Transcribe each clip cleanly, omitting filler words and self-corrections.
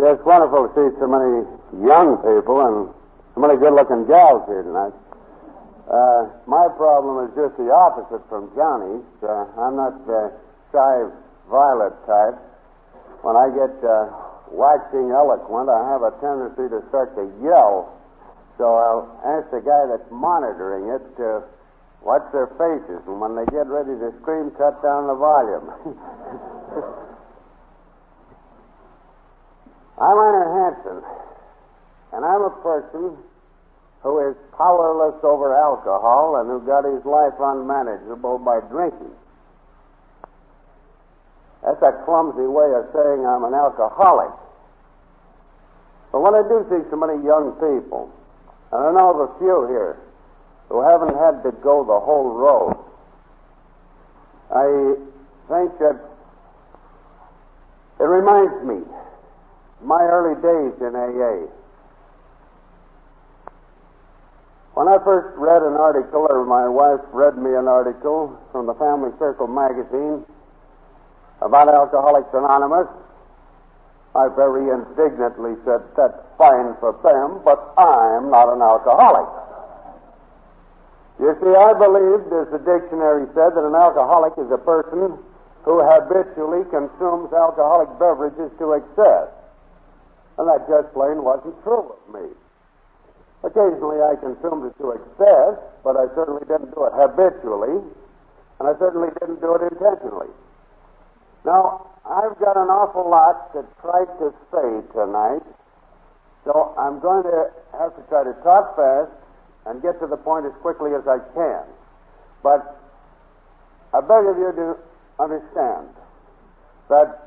Yes, wonderful to see so many young people and so many good-looking gals here tonight. My problem is just the opposite from Johnny's. I'm not the shy violet type. When I get waxing eloquent, I have a tendency to start to yell. So I'll ask the guy that's monitoring it to watch their faces, and when they get ready to scream, cut down the volume. I'm Ernest Hanson, and I'm a person who is powerless over alcohol and who got his life unmanageable by drinking. That's a clumsy way of saying I'm an alcoholic. But when I do see so many young people, and I know of a few here who haven't had to go the whole road, I think that it reminds me of my early days in AA. When I first read an article, or my wife read me an article from the Family Circle magazine about Alcoholics Anonymous, I very indignantly said, "That's fine for them, but I'm not an alcoholic." You see, I believed, as the dictionary said, that an alcoholic is a person who habitually consumes alcoholic beverages to excess. And that just plain wasn't true of me. Occasionally I consumed it to excess, but I certainly didn't do it habitually, and I certainly didn't do it intentionally. Now, I've got an awful lot to try to say tonight, so I'm going to have to try to talk fast and get to the point as quickly as I can. But I beg of you to understand that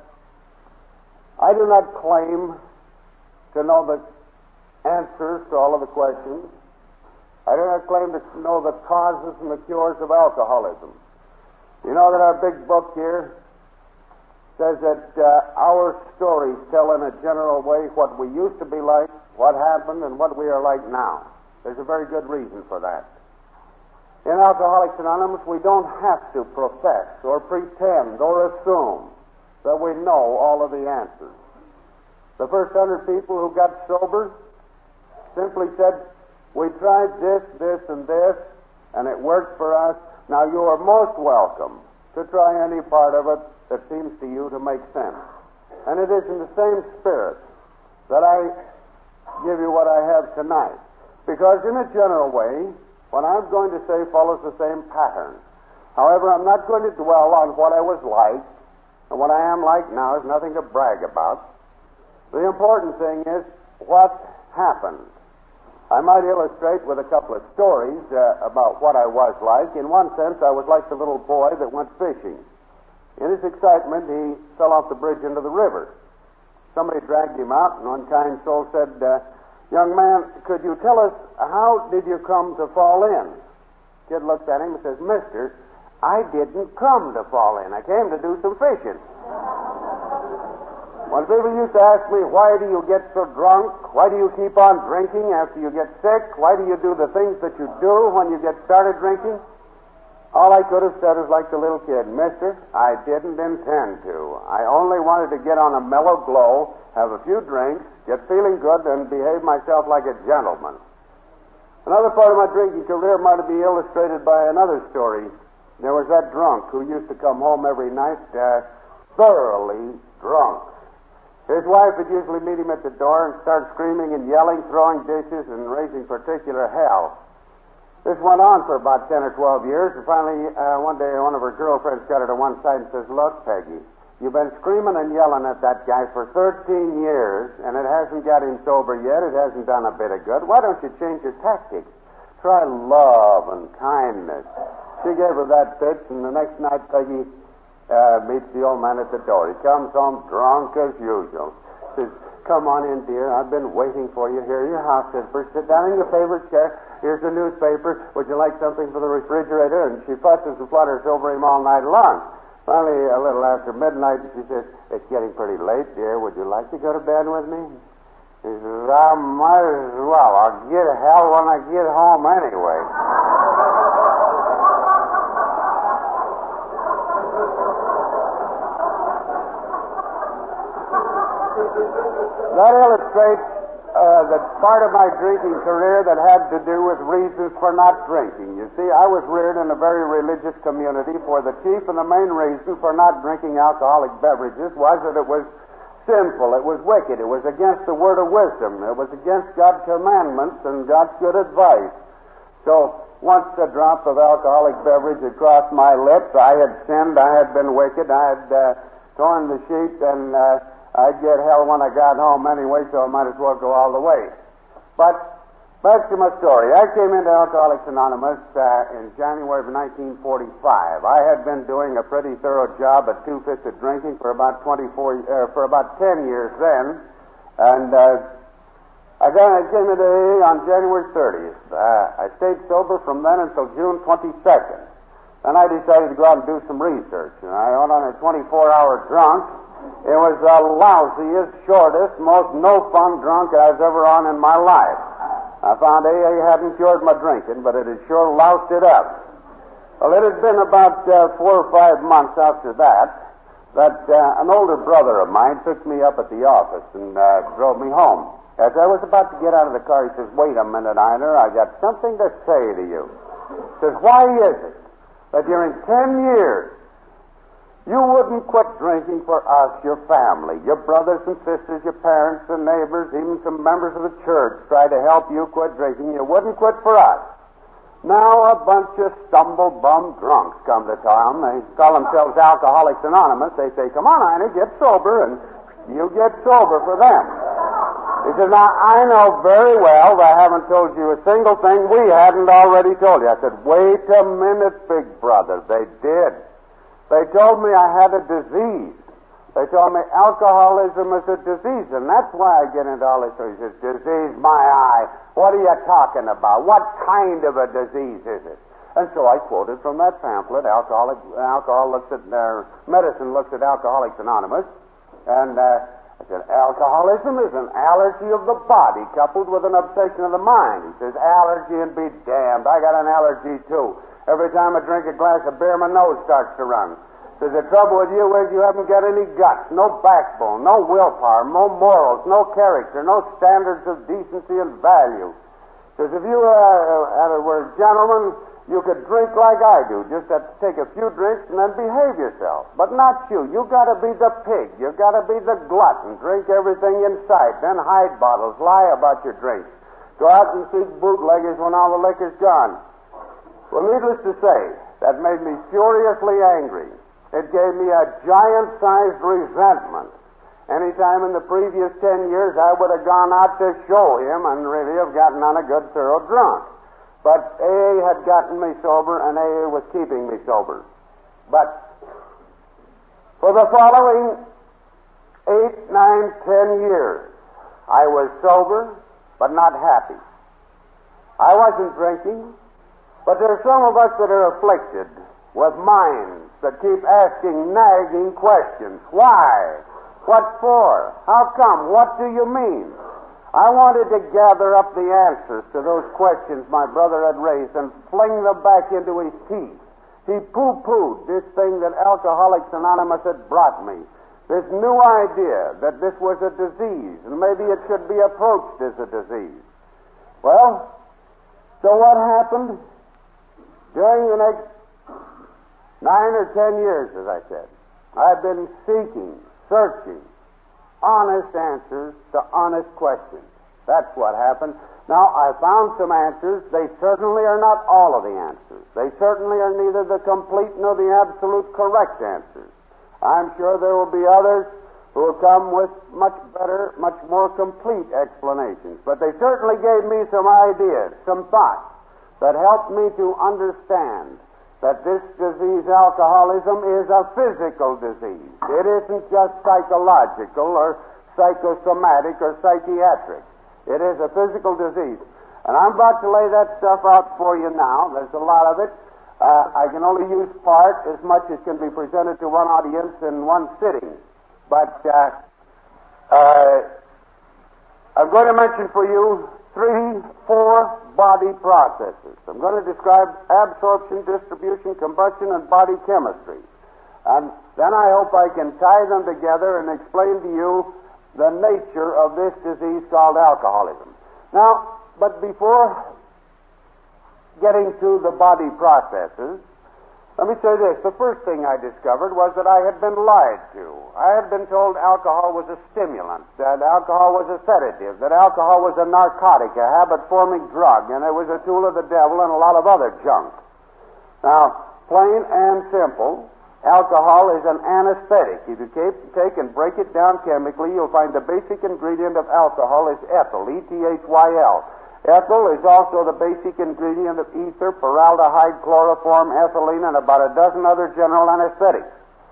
I do not claim to know the answers to all of the questions. I do not claim to know the causes and the cures of alcoholism. You know that our big book here says that our stories tell in a general way what we used to be like, what happened, and what we are like now. There's a very good reason for that. In Alcoholics Anonymous, we don't have to profess or pretend or assume that we know all of the answers. The first 100 people who got sober simply said, "We tried this, this, and this, and it worked for us. Now you are most welcome to try any part of it that seems to you to make sense." And it is in the same spirit that I give you what I have tonight. Because in a general way, what I'm going to say follows the same pattern. However, I'm not going to dwell on what I was like, and what I am like now is nothing to brag about. The important thing is what happened. I might illustrate with a couple of stories about what I was like. In one sense, I was like the little boy that went fishing. In his excitement, he fell off the bridge into the river. Somebody dragged him out, and one kind soul said, "Young man, could you tell us, how did you come to fall in?" Kid looked at him and says, "Mister, I didn't come to fall in. I came to do some fishing." When people used to ask me, "Why do you get so drunk? Why do you keep on drinking after you get sick? Why do you do the things that you do when you get started drinking?" all I could have said is like the little kid, "Mister, I didn't intend to. I only wanted to get on a mellow glow, have a few drinks, get feeling good, and behave myself like a gentleman." Another part of my drinking career might be illustrated by another story. There was that drunk who used to come home every night thoroughly drunk. His wife would usually meet him at the door and start screaming and yelling, throwing dishes, and raising particular hell. This went on for about 10 or 12 years, and finally one day one of her girlfriends got her to one side and says, "Look, Peggy, you've been screaming and yelling at that guy for 13 years, and it hasn't got him sober yet. It hasn't done a bit of good. Why don't you change your tactics? Try love and kindness." She gave her that pitch, and the next night Peggy meets the old man at the door. He comes home drunk as usual. Says, "Come on in, dear. I've been waiting for you. Here are your house slippers. Sit down in your favorite chair. Here's the newspaper. Would you like something for the refrigerator?" And she fusses and flutters over him all night long. Finally, a little after midnight, she says, "It's getting pretty late, dear. Would you like to go to bed with me?" He says, "I might as well. I'll get hell when I get home anyway." That illustrates the part of my drinking career that had to do with reasons for not drinking. You see, I was reared in a very religious community, for the chief and the main reason for not drinking alcoholic beverages was that it was sinful, it was wicked, it was against the word of wisdom, it was against God's commandments and God's good advice. So, once a drop of alcoholic beverage had crossed my lips, I had sinned, I had been wicked, I had torn the sheet, and I'd get hell when I got home anyway, so I might as well go all the way. But back to my story. I came into Alcoholics Anonymous in January of 1945. I had been doing a pretty thorough job at two-fisted drinking for about 10 years then, and I came into AA on January 30th. I stayed sober from then until June 22nd. Then I decided to go out and do some research, and I went on a 24-hour drunk. It was the lousiest, shortest, most no-fun drunk I was ever on in my life. I found AA hadn't cured my drinking, but it had sure loused it up. Well, it had been about 4 or 5 months after that an older brother of mine took me up at the office and drove me home. As I was about to get out of the car, he says, "Wait a minute, Einer, I got something to say to you." He says, "Why is it that during 10 years you wouldn't quit drinking for us, your family, your brothers and sisters, your parents and neighbors, even some members of the church try to help you quit drinking. You wouldn't quit for us. Now a bunch of stumble-bum drunks come to town. They call themselves Alcoholics Anonymous. They say, 'Come on, Einer, get sober,' and you get sober for them." He says, "Now, I know very well that I haven't told you a single thing we hadn't already told you." I said, "Wait a minute, big brother." They did. They told me I had a disease. They told me alcoholism is a disease, and that's why I get into all this. He says, "Disease, my eye. What are you talking about? What kind of a disease is it?" And so I quoted from that pamphlet, Medicine Looks at Alcoholics Anonymous, and I said, "Alcoholism is an allergy of the body coupled with an obsession of the mind." He says, "Allergy and be damned. I got an allergy, too. Every time I drink a glass of beer, my nose starts to run." Says, "The trouble with you is you haven't got any guts, no backbone, no willpower, no morals, no character, no standards of decency and value." Says, "If you were a gentleman, you could drink like I do. Just have to take a few drinks and then behave yourself. But not you. You got to be the pig. You got to be the glutton. Drink everything in sight, then hide bottles, lie about your drinks. Go out and seek bootleggers when all the liquor's gone." Well, needless to say, that made me furiously angry. It gave me a giant-sized resentment. Any time in the previous 10 years, I would have gone out to show him and really have gotten on a good, thorough drunk. But AA had gotten me sober, and AA was keeping me sober. But for the following 8, 9, 10 years, I was sober, but not happy. I wasn't drinking. But there are some of us that are afflicted with minds that keep asking nagging questions. Why? What for? How come? What do you mean? I wanted to gather up the answers to those questions my brother had raised and fling them back into his teeth. He pooh-poohed this thing that Alcoholics Anonymous had brought me, this new idea that this was a disease and maybe it should be approached as a disease. Well, so what happened? During the next 9 or 10 years, as I said, I've been searching honest answers to honest questions. That's what happened. Now, I found some answers. They certainly are not all of the answers. They certainly are neither the complete nor the absolute correct answers. I'm sure there will be others who will come with much better, much more complete explanations. But they certainly gave me some ideas, some thoughts that helped me to understand that this disease, alcoholism, is a physical disease. It isn't just psychological or psychosomatic or psychiatric. It is a physical disease. And I'm about to lay that stuff out for you now. There's a lot of it. I can only use part as much as can be presented to one audience in one sitting. But I'm going to mention for you 3, 4 body processes. I'm going to describe absorption, distribution, combustion, and body chemistry. And then I hope I can tie them together and explain to you the nature of this disease called alcoholism. Now, but before getting to the body processes, let me say this. The first thing I discovered was that I had been lied to. I had been told alcohol was a stimulant, that alcohol was a sedative, that alcohol was a narcotic, a habit-forming drug, and it was a tool of the devil and a lot of other junk. Now, plain and simple, alcohol is an anesthetic. If you take and break it down chemically, you'll find the basic ingredient of alcohol is ethyl, E-T-H-Y-L. Ethyl is also the basic ingredient of ether, paraldehyde, chloroform, ethylene, and about a dozen other general anesthetics.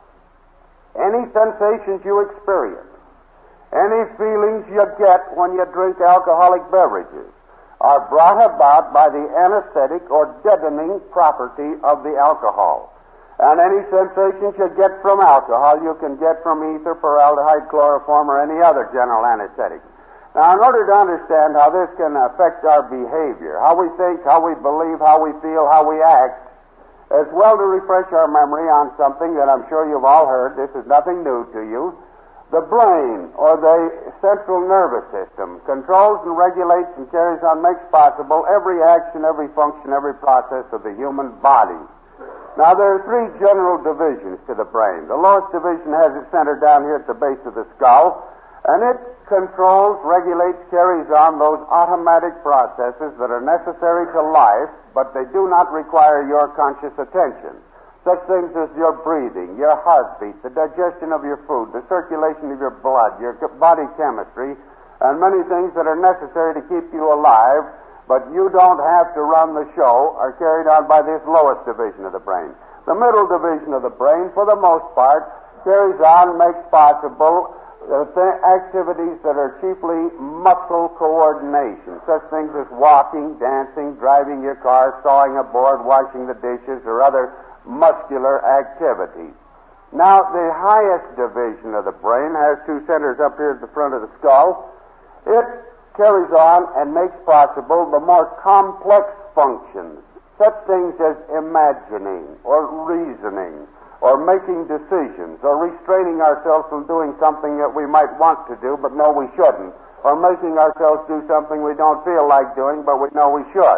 Any sensations you experience, any feelings you get when you drink alcoholic beverages are brought about by the anesthetic or deadening property of the alcohol. And any sensations you get from alcohol, you can get from ether, paraldehyde, chloroform, or any other general anesthetic. Now, in order to understand how this can affect our behavior, how we think, how we believe, how we feel, how we act, as well to refresh our memory on something that I'm sure you've all heard, this is nothing new to you, the brain, or the central nervous system, controls and regulates and carries on, makes possible every action, every function, every process of the human body. Now, there are three general divisions to the brain. The lowest division has its center down here at the base of the skull, and it controls, regulates, carries on those automatic processes that are necessary to life, but they do not require your conscious attention. Such things as your breathing, your heartbeat, the digestion of your food, the circulation of your blood, your body chemistry, and many things that are necessary to keep you alive, but you don't have to run the show, are carried on by this lowest division of the brain. The middle division of the brain, for the most part, carries on, makes possible activities that are chiefly muscle coordination, such things as walking, dancing, driving your car, sawing a board, washing the dishes, or other muscular activities. Now, the highest division of the brain has two centers up here at the front of the skull. It carries on and makes possible the more complex functions, such things as imagining or reasoning, or making decisions, or restraining ourselves from doing something that we might want to do but know we shouldn't, or making ourselves do something we don't feel like doing but we know we should.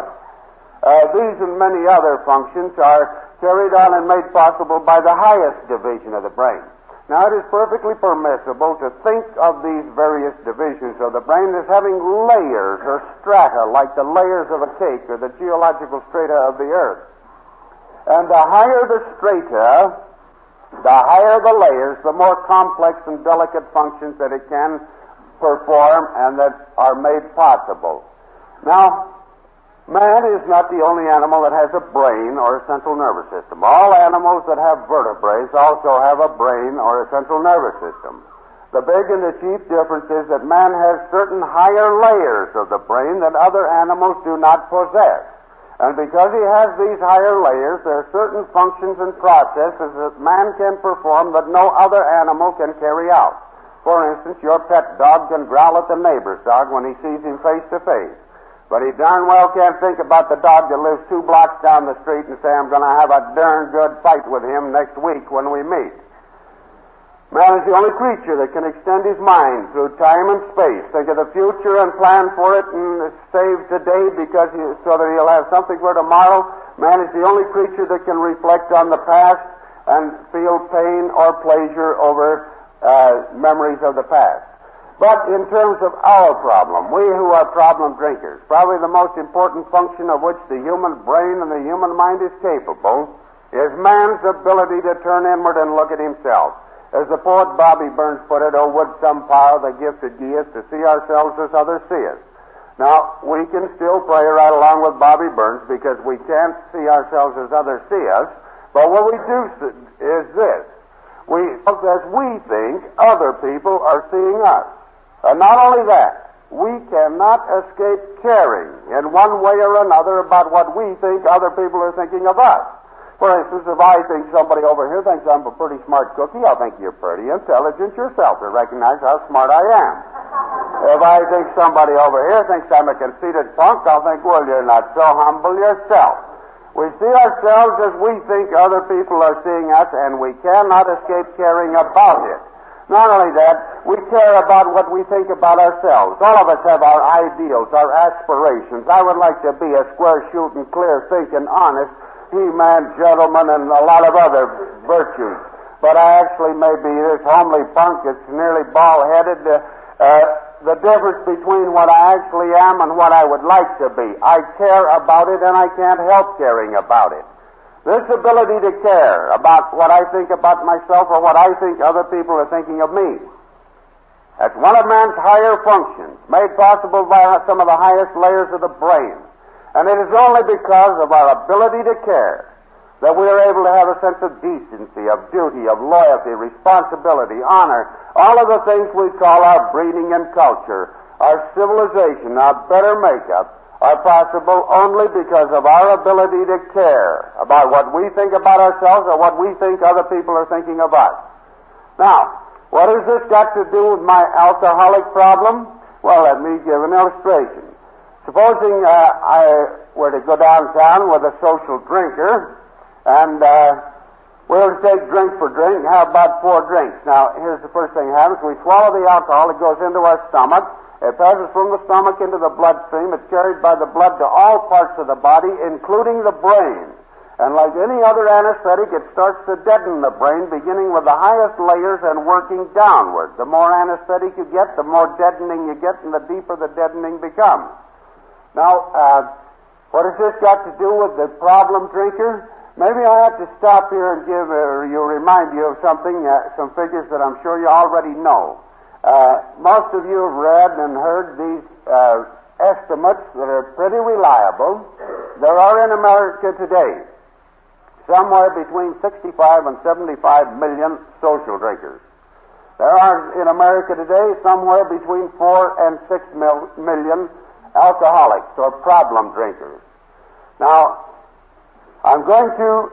These and many other functions are carried on and made possible by the highest division of the brain. Now, it is perfectly permissible to think of these various divisions of the brain as having layers or strata, like the layers of a cake or the geological strata of the earth. And the higher the strata, the higher the layers, the more complex and delicate functions that it can perform and that are made possible. Now, man is not the only animal that has a brain or a central nervous system. All animals that have vertebrae also have a brain or a central nervous system. The big and the chief difference is that man has certain higher layers of the brain that other animals do not possess. And because he has these higher layers, there are certain functions and processes that man can perform that no other animal can carry out. For instance, your pet dog can growl at the neighbor's dog when he sees him face to face. But he darn well can't think about the dog that lives 2 blocks down the street and say, I'm going to have a darn good fight with him next week when we meet. Man is the only creature that can extend his mind through time and space, think of the future and plan for it and save today so that he'll have something for tomorrow. Man is the only creature that can reflect on the past and feel pain or pleasure over memories of the past. But in terms of our problem, we who are problem drinkers, probably the most important function of which the human brain and the human mind is capable is man's ability to turn inward and look at himself. As the poet Bobby Burns put it, oh, would some power the gifted give us to see ourselves as others see us. Now, we can still play right along with Bobby Burns because we can't see ourselves as others see us, but what we do is this. As we think, other people are seeing us. And not only that, we cannot escape caring in one way or another about what we think other people are thinking of us. For instance, if I think somebody over here thinks I'm a pretty smart cookie, I'll think you're pretty intelligent yourself to recognize how smart I am. If I think somebody over here thinks I'm a conceited punk, I'll think, well, you're not so humble yourself. We see ourselves as we think other people are seeing us, and we cannot escape caring about it. Not only that, we care about what we think about ourselves. All of us have our ideals, our aspirations. I would like to be a square-shooting, clear-thinking, honest, he-man, gentleman, and a lot of other virtues. But I actually may be this homely punk that's nearly bald-headed. The difference between what I actually am and what I would like to be. I care about it, and I can't help caring about it. This ability to care about what I think about myself or what I think other people are thinking of me. That's one of man's higher functions, made possible by some of the highest layers of the brain. And it is only because of our ability to care that we are able to have a sense of decency, of duty, of loyalty, responsibility, honor, all of the things we call our breeding and culture, our civilization, our better makeup, are possible only because of our ability to care about what we think about ourselves or what we think other people are thinking of us. Now, what has this got to do with my alcoholic problem? Well, let me give an illustration. Supposing I were to go downtown with a social drinker, and we were to take drink for drink and have about 4 drinks. Now, here's the first thing that happens. We swallow the alcohol. It goes into our stomach. It passes from the stomach into the bloodstream. It's carried by the blood to all parts of the body, including the brain. And like any other anesthetic, it starts to deaden the brain, beginning with the highest layers and working downward. The more anesthetic you get, the more deadening you get, and the deeper the deadening becomes. Now, what has this got to do with the problem drinker? Maybe I have to stop here and remind you of something, some figures that I'm sure you already know. Most of you have read and heard these estimates that are pretty reliable. There are in America today somewhere between 65 and 75 million social drinkers. There are in America today somewhere between 4 and 6 million alcoholics or problem drinkers. Now, I'm going to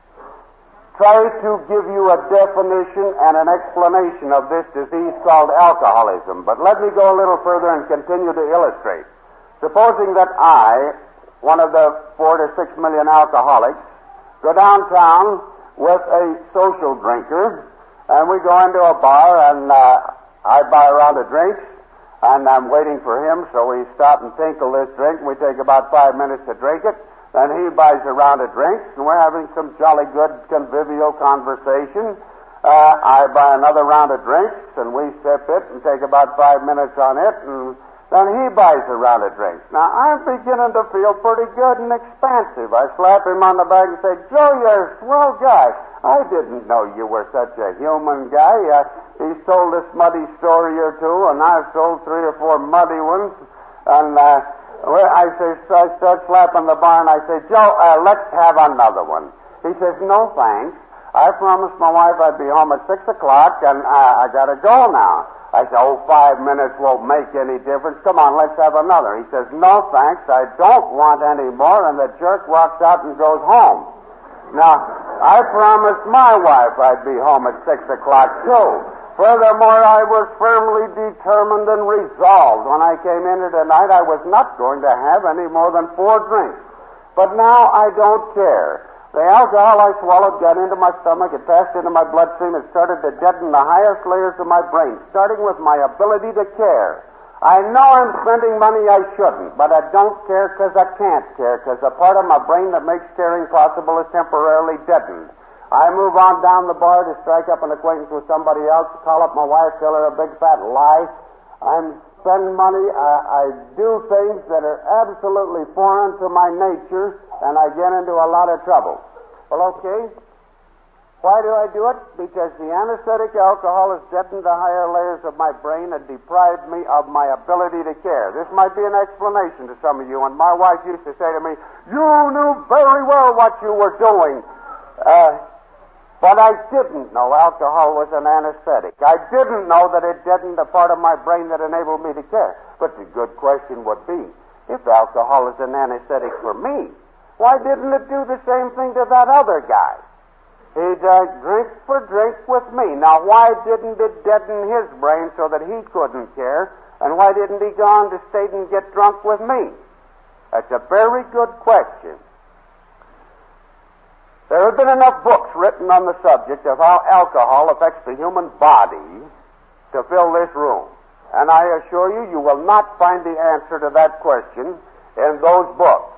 try to give you a definition and an explanation of this disease called alcoholism. But let me go a little further and continue to illustrate. Supposing that I, one of the 4 to 6 million alcoholics, go downtown with a social drinker, and we go into a bar, and I buy a round of drinks, and I'm waiting for him, so we stop and tinkle this drink, and we take about 5 minutes to drink it. Then he buys a round of drinks, and we're having some jolly good convivial conversation. I buy another round of drinks, and we sip it and take about 5 minutes on it, and then he buys a round of drinks. Now, I'm beginning to feel pretty good and expansive. I slap him on the back and say, "Joe, you're a swell guy. I didn't know you were such a human guy." He's told a smutty story or two, and I've told 3 or 4 muddy ones, and I start slapping the bar, and I say, "Joe, let's have another one." He says, "No, thanks. I promised my wife I'd be home at 6 o'clock, and I got to go now." I say, "Oh, 5 minutes won't make any difference. Come on, let's have another." He says, "No, thanks. I don't want any more," and the jerk walks out and goes home. Now, I promised my wife I'd be home at 6 o'clock, too. Furthermore, I was firmly determined and resolved when I came in here tonight I was not going to have any more than 4 drinks. But now I don't care. The alcohol I swallowed got into my stomach, it passed into my bloodstream, it started to deaden the highest layers of my brain, starting with my ability to care. I know I'm spending money I shouldn't, but I don't care because I can't care, because the part of my brain that makes caring possible is temporarily deadened. I move on down the bar to strike up an acquaintance with somebody else, call up my wife, tell her a big fat lie. I'm spending money. I do things that are absolutely foreign to my nature, and I get into a lot of trouble. Well, okay. Why do I do it? Because the anesthetic alcohol has deadened the higher layers of my brain and deprived me of my ability to care. This might be an explanation to some of you, and my wife used to say to me, "You knew very well what you were doing." But I didn't know alcohol was an anesthetic. I didn't know that it deadened the part of my brain that enabled me to care. But the good question would be, if alcohol is an anesthetic for me, why didn't it do the same thing to that other guy? He drank drink for drink with me. Now, why didn't it deaden his brain so that he couldn't care? And why didn't he go on to state and get drunk with me? That's a very good question. There have been enough books written on the subject of how alcohol affects the human body to fill this room? And I assure you, you will not find the answer to that question in those books.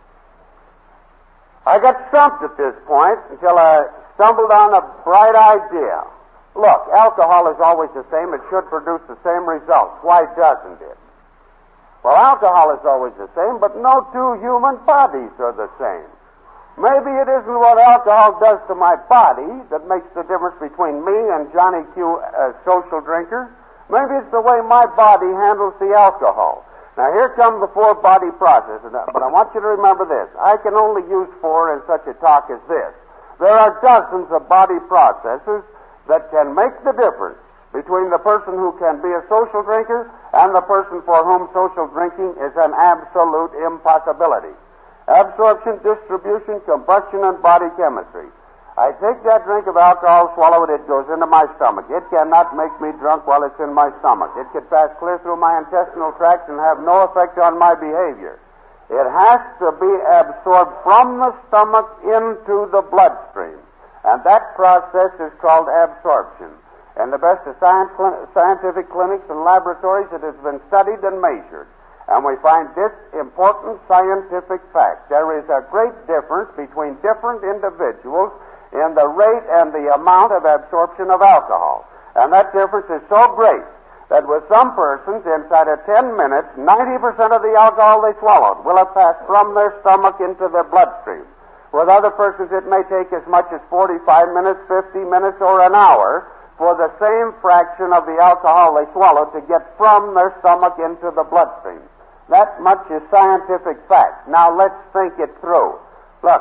I got stumped at this point until I stumbled on a bright idea. Look, alcohol is always the same. It should produce the same results. Why doesn't it? Well, alcohol is always the same, but no two human bodies are the same. Maybe it isn't what alcohol does to my body that makes the difference between me and Johnny Q, a social drinker. Maybe it's the way my body handles the alcohol. Now, here come the four body processes, but I want you to remember this. I can only use four in such a talk as this. There are dozens of body processes that can make the difference between the person who can be a social drinker and the person for whom social drinking is an absolute impossibility. Absorption, distribution, combustion, and body chemistry. I take that drink of alcohol, swallow it, it goes into my stomach. It cannot make me drunk while it's in my stomach. It can pass clear through my intestinal tract and have no effect on my behavior. It has to be absorbed from the stomach into the bloodstream. And that process is called absorption. In the best of scientific clinics and laboratories, it has been studied and measured. And we find this important scientific fact. There is a great difference between different individuals in the rate and the amount of absorption of alcohol. And that difference is so great that with some persons, inside of 10 minutes, 90% of the alcohol they swallowed will have passed from their stomach into their bloodstream. With other persons, it may take as much as 45 minutes, 50 minutes, or an hour for the same fraction of the alcohol they swallowed to get from their stomach into the bloodstream. That much is scientific fact. Now let's think it through. Look,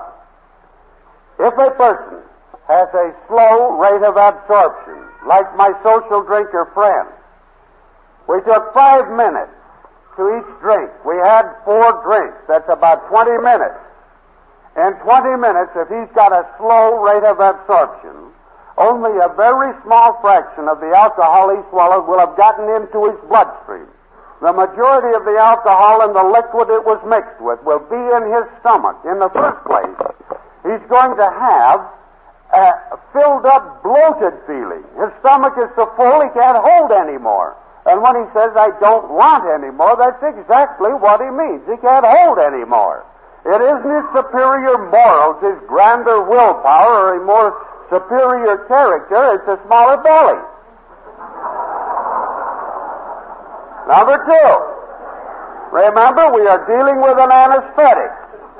if a person has a slow rate of absorption, like my social drinker friend, we took 5 minutes to each drink. We had 4 drinks. That's about 20 minutes. In 20 minutes, if he's got a slow rate of absorption, only a very small fraction of the alcohol he swallowed will have gotten into his bloodstream. The majority of the alcohol and the liquid it was mixed with will be in his stomach. In the first place, he's going to have a filled up, bloated feeling. His stomach is so full he can't hold anymore. And when he says, I don't want any more, that's exactly what he means. He can't hold any more. It isn't his superior morals, his grander willpower, or a more superior character. It's a smaller belly. Number 2, remember, we are dealing with an anesthetic.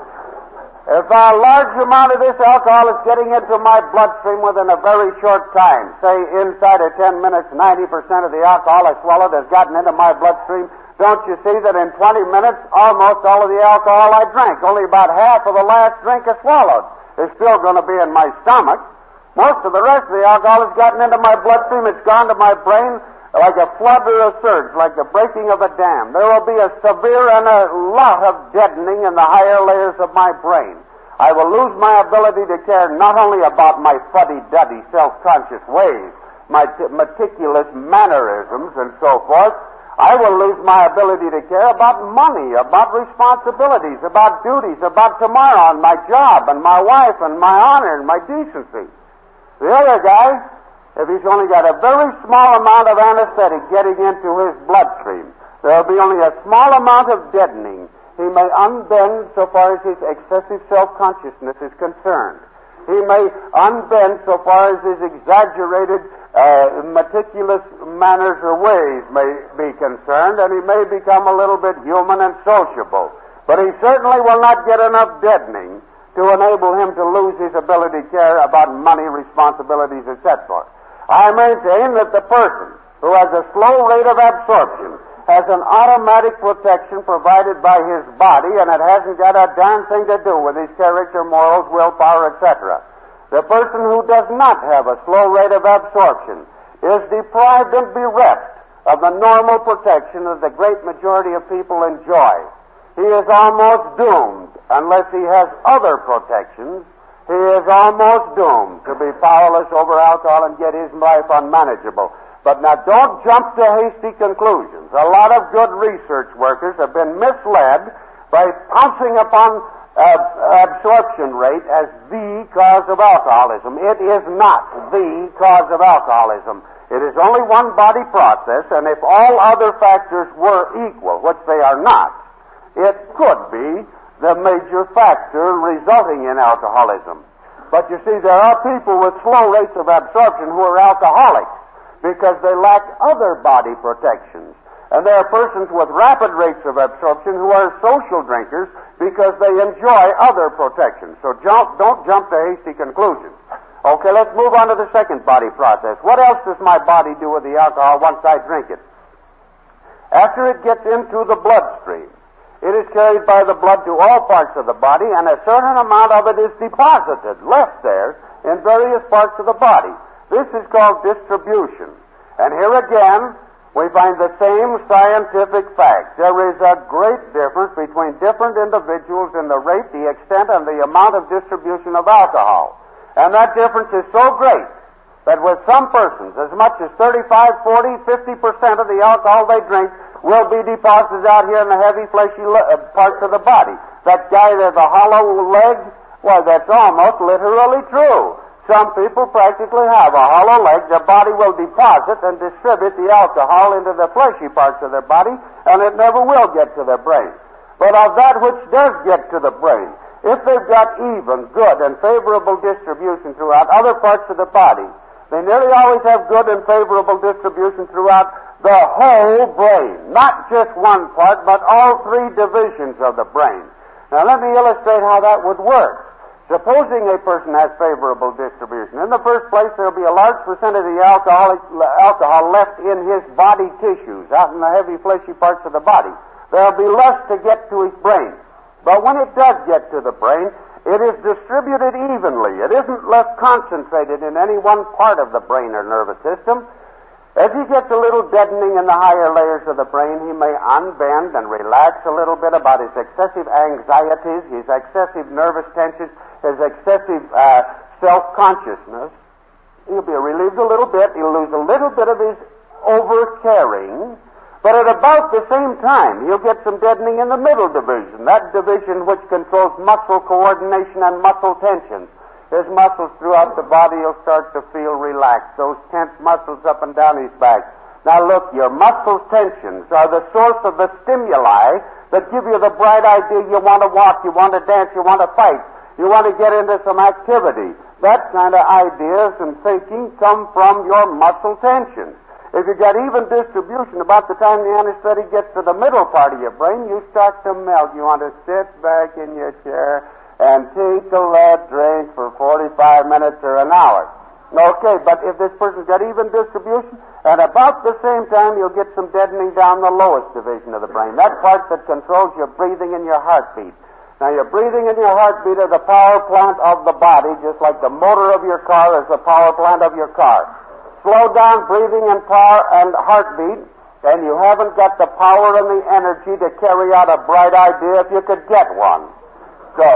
If a large amount of this alcohol is getting into my bloodstream within a very short time, say inside of 10 minutes, 90% of the alcohol I swallowed has gotten into my bloodstream, don't you see that in 20 minutes, almost all of the alcohol I drank, only about half of the last drink I swallowed, is still going to be in my stomach. Most of the rest of the alcohol has gotten into my bloodstream. It's gone to my brain like a flood or a surge, like the breaking of a dam. There will be a severe and a lot of deadening in the higher layers of my brain. I will lose my ability to care not only about my fuddy-duddy, self-conscious ways, my meticulous mannerisms and so forth. I will lose my ability to care about money, about responsibilities, about duties, about tomorrow and my job and my wife and my honor and my decency. The other guy, if he's only got a very small amount of anesthetic getting into his bloodstream, there will be only a small amount of deadening. He may unbend so far as his excessive self-consciousness is concerned. He may unbend so far as his exaggerated, meticulous manners or ways may be concerned, and he may become a little bit human and sociable. But he certainly will not get enough deadening to enable him to lose his ability to care about money, responsibilities, etc. I maintain that the person who has a slow rate of absorption has an automatic protection provided by his body, and it hasn't got a darn thing to do with his character, morals, willpower, etc. The person who does not have a slow rate of absorption is deprived and bereft of the normal protection that the great majority of people enjoy. He is almost doomed, unless he has other protections, he is almost doomed to be powerless over alcohol and get his life unmanageable. But now don't jump to hasty conclusions. A lot of good research workers have been misled by pouncing upon absorption rate as the cause of alcoholism. It is not the cause of alcoholism. It is only one body process, and if all other factors were equal, which they are not, it could be the major factor resulting in alcoholism. But you see, there are people with slow rates of absorption who are alcoholics because they lack other body protections. And there are persons with rapid rates of absorption who are social drinkers because they enjoy other protections. So don't jump to hasty conclusions. Okay, let's move on to the second body process. What else does my body do with the alcohol once I drink it? After it gets into the bloodstream, it is carried by the blood to all parts of the body, and a certain amount of it is deposited, left there, in various parts of the body. This is called distribution. And here again, we find the same scientific fact. There is a great difference between different individuals in the rate, the extent, and the amount of distribution of alcohol. And that difference is so great that with some persons, as much as 35, 40, 50% of the alcohol they drink will be deposited out here in the heavy, fleshy parts of the body. That guy there, the hollow leg, well, that's almost literally true. Some people practically have a hollow leg. Their body will deposit and distribute the alcohol into the fleshy parts of their body, and it never will get to their brain. But of that which does get to the brain, if they've got even, good, and favorable distribution throughout other parts of the body, they nearly always have good and favorable distribution throughout the whole brain. Not just one part, but all three divisions of the brain. Now let me illustrate how that would work. Supposing a person has favorable distribution, in the first place there will be a large percent of the alcohol left in his body tissues, out in the heavy fleshy parts of the body. There will be less to get to his brain. But when it does get to the brain, it is distributed evenly. It isn't left concentrated in any one part of the brain or nervous system. As he gets a little deadening in the higher layers of the brain, he may unbend and relax a little bit about his excessive anxieties, his excessive nervous tensions, his excessive self-consciousness. He'll be relieved a little bit. He'll lose a little bit of his over-caring. But at about the same time, he'll get some deadening in the middle division, that division which controls muscle coordination and muscle tension. His muscles throughout the body will start to feel relaxed, those tense muscles up and down his back. Now look, your muscle tensions are the source of the stimuli that give you the bright idea you want to walk, you want to dance, you want to fight, you want to get into some activity. That kind of ideas and thinking come from your muscle tensions. If you get even distribution, about the time the anesthetic gets to the middle part of your brain, you start to melt. You want to sit back in your chair and tickle that drink for 45 minutes or an hour. Okay, but if this person's got even distribution, at about the same time you'll get some deadening down the lowest division of the brain, that part that controls your breathing and your heartbeat. Now, your breathing and your heartbeat are the power plant of the body, just like the motor of your car is the power plant of your car. Slow down breathing and power and heartbeat, and you haven't got the power and the energy to carry out a bright idea if you could get one. So,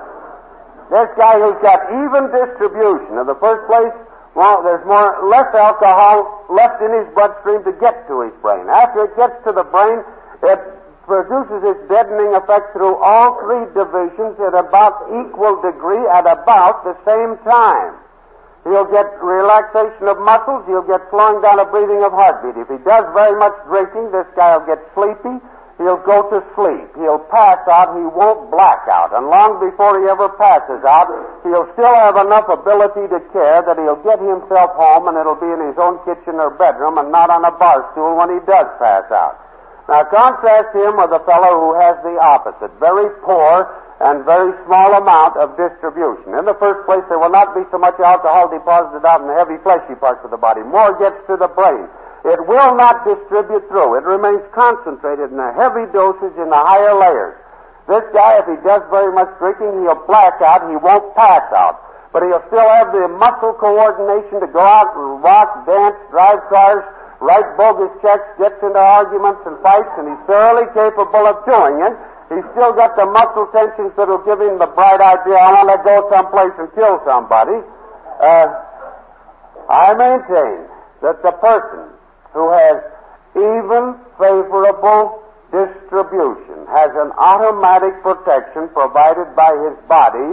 this guy who's got even distribution, in the first place, well, there's less alcohol left in his bloodstream to get to his brain. After it gets to the brain, it produces its deadening effect through all three divisions at about equal degree at about the same time. He'll get relaxation of muscles. He'll get slowing down of breathing of heartbeat. If he does very much drinking, this guy will get sleepy. He'll go to sleep. He'll pass out. He won't black out. And long before he ever passes out, he'll still have enough ability to care that he'll get himself home, and it'll be in his own kitchen or bedroom and not on a bar stool when he does pass out. Now contrast him with a fellow who has the opposite, very poor and very small amount of distribution. In the first place, there will not be so much alcohol deposited out in the heavy fleshy parts of the body. More gets to the brain. It will not distribute through. It remains concentrated in a heavy dosage in the higher layers. This guy, if he does very much drinking, he'll black out. He won't pass out. But he'll still have the muscle coordination to go out and walk, dance, drive cars, write bogus checks, gets into arguments and fights, and he's thoroughly capable of doing it. He's still got the muscle tensions that will give him the bright idea, I want to go someplace and kill somebody. I maintain that the person who has even favorable distribution has an automatic protection provided by his body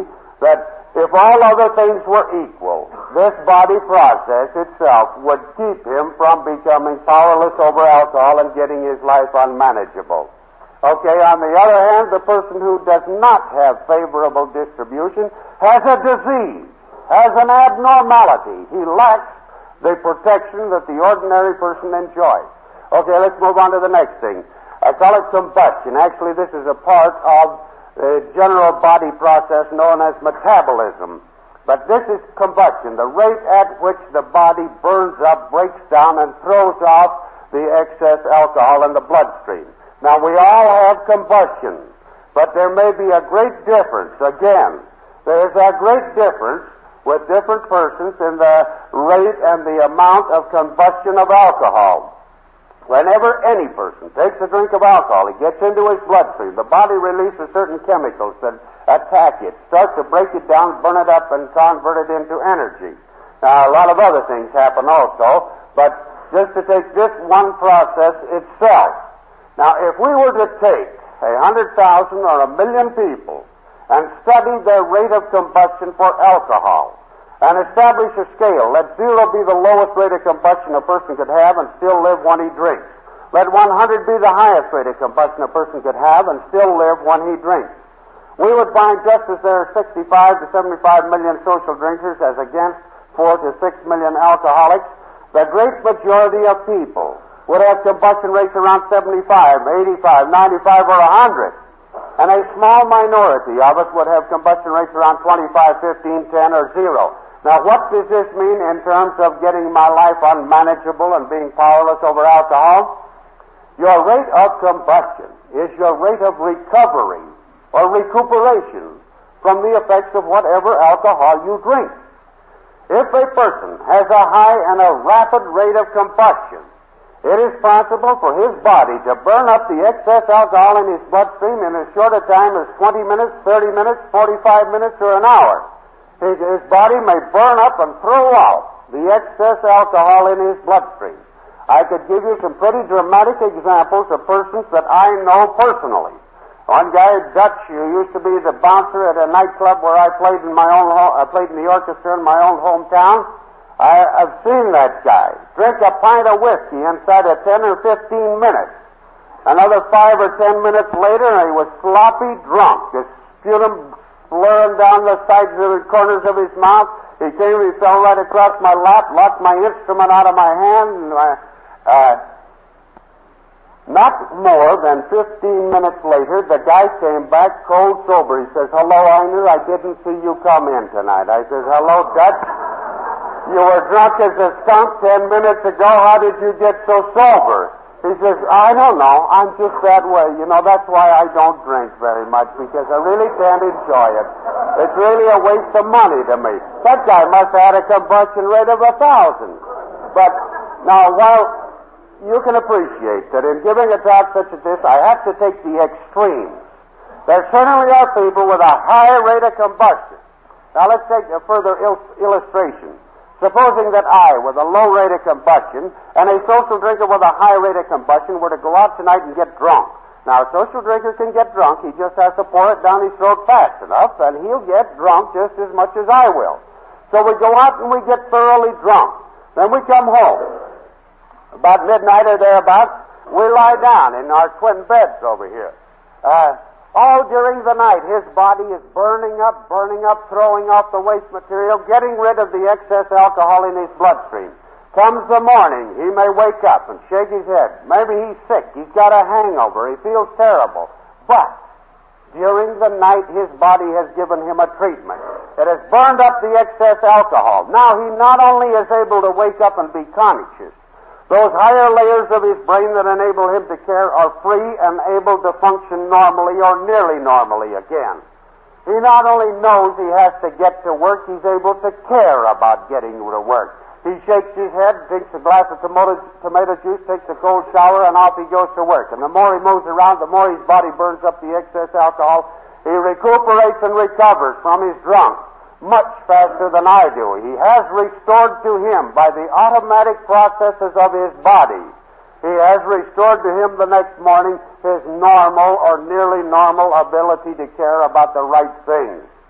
that if all other things were equal, this body process itself would keep him from becoming powerless over alcohol and getting his life unmanageable. Okay, on the other hand, the person who does not have favorable distribution has a disease, has an abnormality. He lacks the protection that the ordinary person enjoys. Okay, let's move on to the next thing. I call it combustion. Actually, this is a part of the general body process known as metabolism. But this is combustion, the rate at which the body burns up, breaks down, and throws off the excess alcohol in the bloodstream. Now, we all have combustion, but there may be a great difference. Again, there's a great difference with different persons in the rate and the amount of combustion of alcohol. Whenever any person takes a drink of alcohol, it gets into his bloodstream. The body releases certain chemicals that attack it, start to break it down, burn it up, and convert it into energy. Now, a lot of other things happen also, but just to take this one process itself. Now, if we were to take 100,000 or 1,000,000 people and study their rate of combustion for alcohol and establish a scale, let 0 be the lowest rate of combustion a person could have and still live when he drinks. Let 100 be the highest rate of combustion a person could have and still live when he drinks. We would find just as there are 65 to 75 million social drinkers as against 4 to 6 million alcoholics, the great majority of people would have combustion rates around 75, 85, 95, or 100. And a small minority of us would have combustion rates around 25, 15, 10, or 0. Now, what does this mean in terms of getting my life unmanageable and being powerless over alcohol? Your rate of combustion is your rate of recovery or recuperation from the effects of whatever alcohol you drink. If a person has a high and a rapid rate of combustion, it is possible for his body to burn up the excess alcohol in his bloodstream in as short a time as 20 minutes, 30 minutes, 45 minutes, or an hour. His body may burn up and throw out the excess alcohol in his bloodstream. I could give you some pretty dramatic examples of persons that I know personally. One guy, Dutch, who used to be the bouncer at a nightclub where I played in I played in the orchestra in my own hometown. I've seen that guy drink a pint of whiskey inside of 10 or 15 minutes. Another 5 or 10 minutes later, and he was sloppy drunk, just sputum slurring down the sides of the corners of his mouth. He fell right across my lap, locked my instrument out of my hand, and not more than 15 minutes later, the guy came back cold sober. He says, "Hello, Einer, I didn't see you come in tonight." I says, "Hello, Dutch. You were drunk as a skunk 10 minutes ago. How did you get so sober?" He says, "I don't know. I'm just that way. You know, that's why I don't drink very much, because I really can't enjoy it. It's really a waste of money to me." That guy must have had a combustion rate of 1,000. But now, while you can appreciate that in giving a talk such as this, I have to take the extremes. There certainly are people with a high rate of combustion. Now, let's take a further illustration. Supposing that I, with a low rate of combustion, and a social drinker with a high rate of combustion were to go out tonight and get drunk. Now, a social drinker can get drunk. He just has to pour it down his throat fast enough, and he'll get drunk just as much as I will. So we go out and we get thoroughly drunk. Then we come home. About midnight or thereabouts, we lie down in our twin beds over here. All during the night, his body is burning up, throwing off the waste material, getting rid of the excess alcohol in his bloodstream. Comes the morning, he may wake up and shake his head. Maybe he's sick, he's got a hangover, he feels terrible. But during the night, his body has given him a treatment. It has burned up the excess alcohol. Now he not only is able to wake up and be conscious, those higher layers of his brain that enable him to care are free and able to function normally or nearly normally again. He not only knows he has to get to work, he's able to care about getting to work. He shakes his head, drinks a glass of tomato juice, takes a cold shower, and off he goes to work. And the more he moves around, the more his body burns up the excess alcohol. He recuperates and recovers from his drunk much faster than I do. He has restored to him, by the automatic processes of his body, he has restored to him the next morning his normal or nearly normal ability to care about the right things.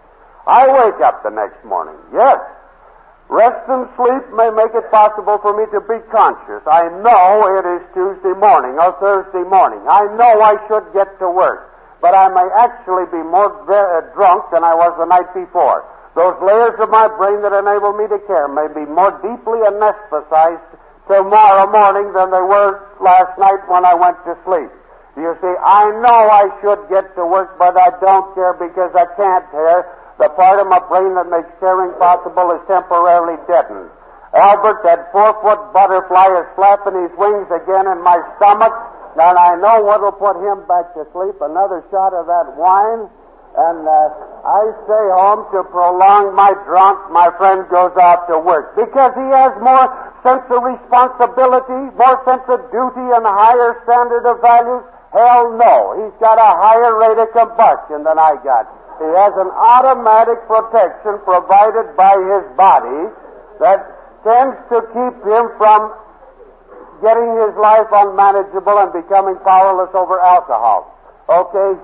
I wake up the next morning. Yes, rest and sleep may make it possible for me to be conscious. I know it is Tuesday morning or Thursday morning. I know I should get to work, but I may actually be more drunk than I was the night before. Those layers of my brain that enable me to care may be more deeply anesthetized tomorrow morning than they were last night when I went to sleep. You see, I know I should get to work, but I don't care because I can't care. The part of my brain that makes caring possible is temporarily deadened. Albert, that 4-foot butterfly is flapping his wings again in my stomach, and I know what'll put him back to sleep. Another shot of that wine, and I stay home to prolong my drunk. My friend goes out to work because he has more sense of responsibility, more sense of duty, and a higher standard of values. Hell no. He's got a higher rate of combustion than I got. He has an automatic protection provided by his body that tends to keep him from getting his life unmanageable and becoming powerless over alcohol. Okay?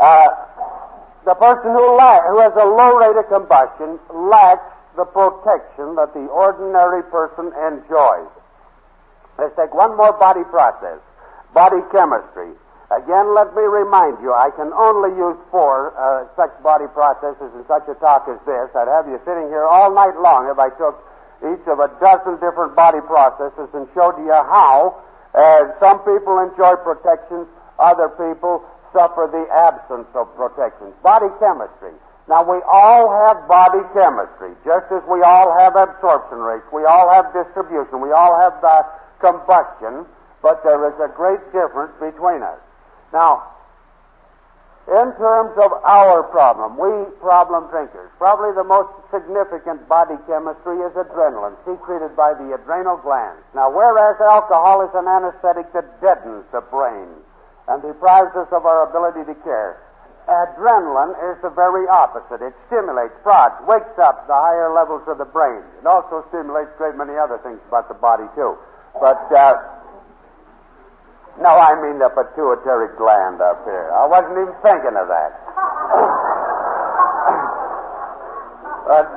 The person who has a low rate of combustion lacks the protection that the ordinary person enjoys. Let's take one more body process, body chemistry. Again, let me remind you, I can only use 4 such body processes in such a talk as this. I'd have you sitting here all night long if I took each of a dozen different body processes and showed you how some people enjoy protections, other people suffer the absence of protections. Body chemistry. Now, we all have body chemistry, just as we all have absorption rates, we all have distribution, we all have combustion, but there is a great difference between us. Now, in terms of our problem, we problem drinkers, probably the most significant body chemistry is adrenaline, secreted by the adrenal glands. Now, whereas alcohol is an anesthetic that deadens the brain and deprives us of our ability to care, adrenaline is the very opposite. It stimulates, prods, wakes up the higher levels of the brain. It also stimulates a great many other things about the body, too. But, no, I mean the pituitary gland up here. I wasn't even thinking of that. But,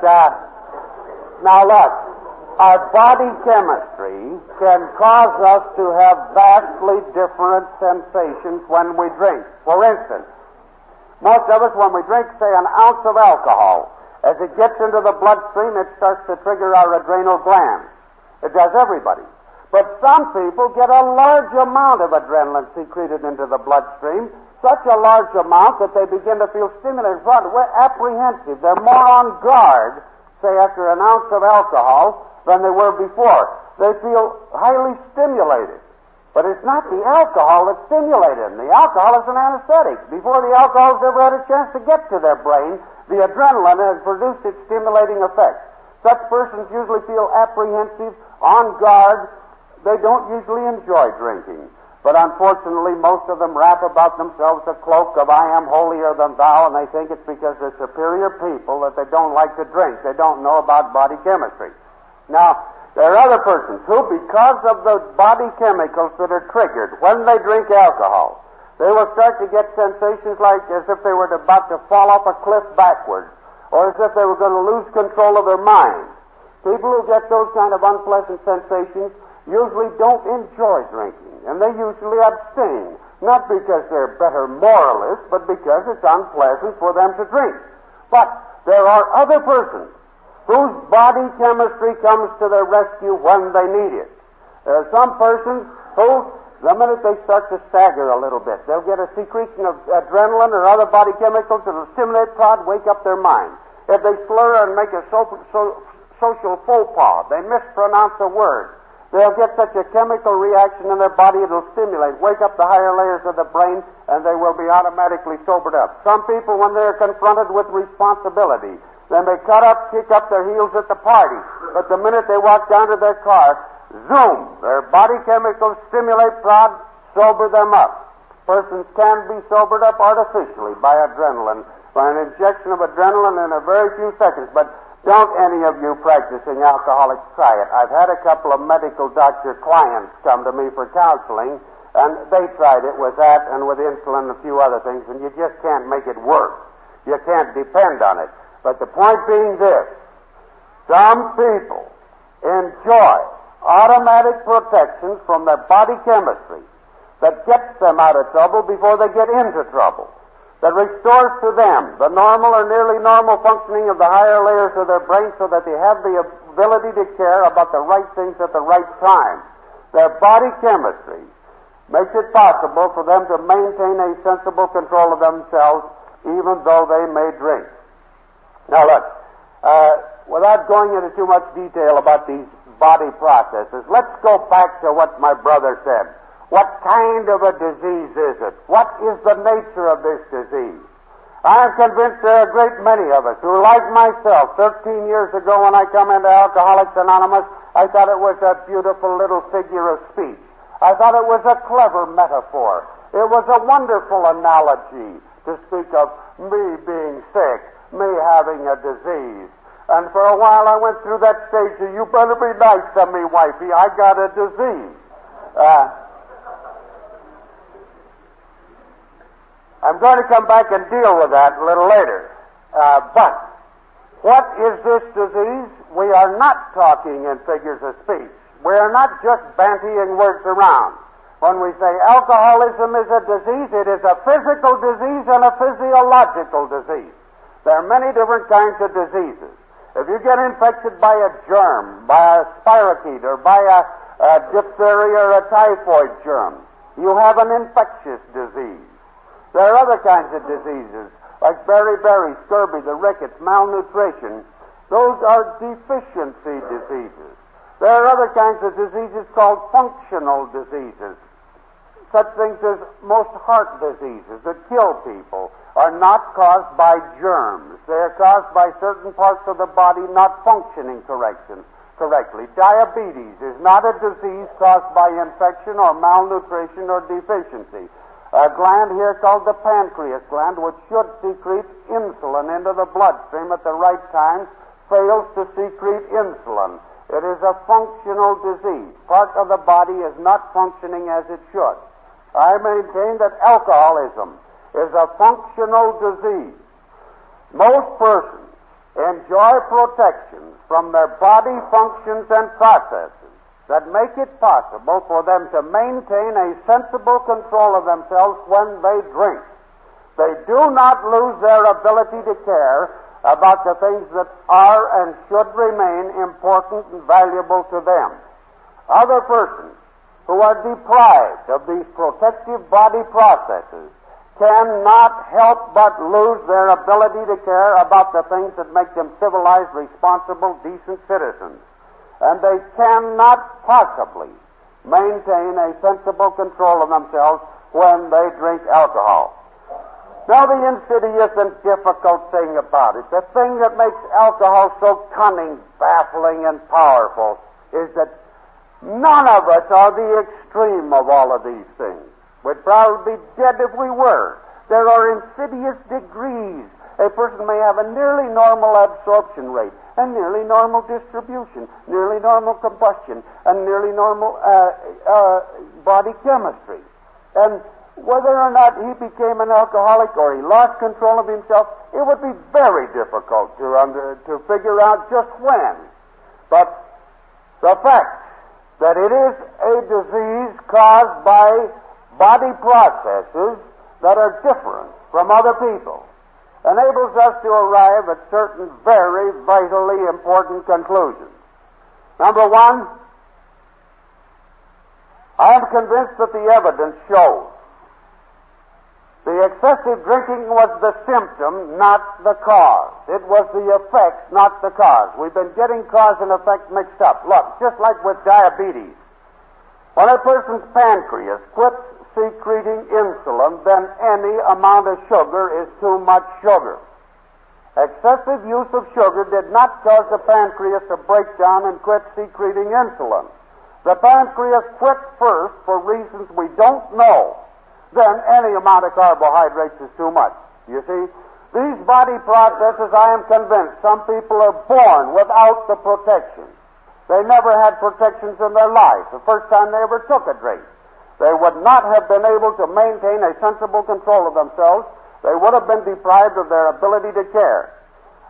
now look, our body chemistry can cause us to have vastly different sensations when we drink. For instance, most of us, when we drink, say, an ounce of alcohol, as it gets into the bloodstream, it starts to trigger our adrenal glands. It does everybody. But some people get a large amount of adrenaline secreted into the bloodstream, such a large amount that they begin to feel stimulated, apprehensive. They're more on guard, say, after an ounce of alcohol than they were before. They feel highly stimulated. But it's not the alcohol that stimulated them. The alcohol is an anesthetic. Before the alcohol's ever had a chance to get to their brain, the adrenaline has produced its stimulating effect. Such persons usually feel apprehensive, on guard. They don't usually enjoy drinking. But unfortunately, most of them wrap about themselves a cloak of I am holier than thou, and they think it's because they're superior people that they don't like to drink. They don't know about body chemistry. Now, there are other persons who, because of the body chemicals that are triggered when they drink alcohol, they will start to get sensations like as if they were about to fall off a cliff backwards, or as if they were going to lose control of their mind. People who get those kind of unpleasant sensations usually don't enjoy drinking, and they usually abstain, not because they're better moralists, but because it's unpleasant for them to drink. But there are other persons whose body chemistry comes to their rescue when they need it. There are some persons who, the minute they start to stagger a little bit, they'll get a secretion of adrenaline or other body chemicals that will stimulate, prod, wake up their mind. If they slur and make a social faux pas, they mispronounce a word, they'll get such a chemical reaction in their body it'll stimulate, wake up the higher layers of the brain, and they will be automatically sobered up. Some people, when they're confronted with responsibility, they may kick up their heels at the party, but the minute they walk down to their car, zoom, their body chemicals stimulate, prod, sober them up. Persons can be sobered up artificially by adrenaline, by an injection of adrenaline in a very few seconds, but don't any of you practicing alcoholics try it. I've had a couple of medical doctor clients come to me for counseling, and they tried it with that and with insulin and a few other things, and you just can't make it work. You can't depend on it. But the point being this, some people enjoy automatic protections from their body chemistry that gets them out of trouble before they get into trouble, that restores to them the normal or nearly normal functioning of the higher layers of their brain so that they have the ability to care about the right things at the right time. Their body chemistry makes it possible for them to maintain a sensible control of themselves even though they may drink. Now look, without going into too much detail about these body processes, let's go back to what my brother said. What kind of a disease is it? What is the nature of this disease? I am convinced there are a great many of us who, like myself, 13 years ago when I come into Alcoholics Anonymous, I thought it was a beautiful little figure of speech. I thought it was a clever metaphor. It was a wonderful analogy to speak of me being sick, me having a disease. And for a while I went through that stage of, you better be nice to me, wifey, I got a disease. I'm going to come back and deal with that a little later. But what is this disease? We are not talking in figures of speech. We are not just bantying words around. When we say alcoholism is a disease, it is a physical disease and a physiological disease. There are many different kinds of diseases. If you get infected by a germ, by a spirochete, or by a diphtheria or a typhoid germ, you have an infectious disease. There are other kinds of diseases, like beriberi, scurvy, the rickets, malnutrition. Those are deficiency diseases. There are other kinds of diseases called functional diseases. Such things as most heart diseases that kill people are not caused by germs. They are caused by certain parts of the body not functioning correctly. Diabetes is not a disease caused by infection or malnutrition or deficiency. A gland here called the pancreas gland, which should secrete insulin into the bloodstream at the right time, fails to secrete insulin. It is a functional disease. Part of the body is not functioning as it should. I maintain that alcoholism is a functional disease. Most persons enjoy protections from their body functions and processes that make it possible for them to maintain a sensible control of themselves when they drink. They do not lose their ability to care about the things that are and should remain important and valuable to them. Other persons who are deprived of these protective body processes cannot help but lose their ability to care about the things that make them civilized, responsible, decent citizens. And they cannot possibly maintain a sensible control of themselves when they drink alcohol. Now, the insidious and difficult thing about it, the thing that makes alcohol so cunning, baffling, and powerful, is that none of us are the extreme of all of these things. We'd probably be dead if we were. There are insidious degrees. A person may have a nearly normal absorption rate, a nearly normal distribution, nearly normal combustion, and nearly normal body chemistry. And whether or not he became an alcoholic or he lost control of himself, it would be very difficult to figure out just when. But the fact that it is a disease caused by body processes that are different from other people enables us to arrive at certain very vitally important conclusions. Number one, I am convinced that the evidence shows the excessive drinking was the symptom, not the cause. It was the effect, not the cause. We've been getting cause and effect mixed up. Look, just like with diabetes, when a person's pancreas quits secreting insulin, then any amount of sugar is too much sugar. Excessive use of sugar did not cause the pancreas to break down and quit secreting insulin. The pancreas quit first for reasons we don't know. Then any amount of carbohydrates is too much. You see, these body processes, I am convinced, some people are born without the protection. They never had protections in their life. The first time they ever took a drink, they would not have been able to maintain a sensible control of themselves. They would have been deprived of their ability to care.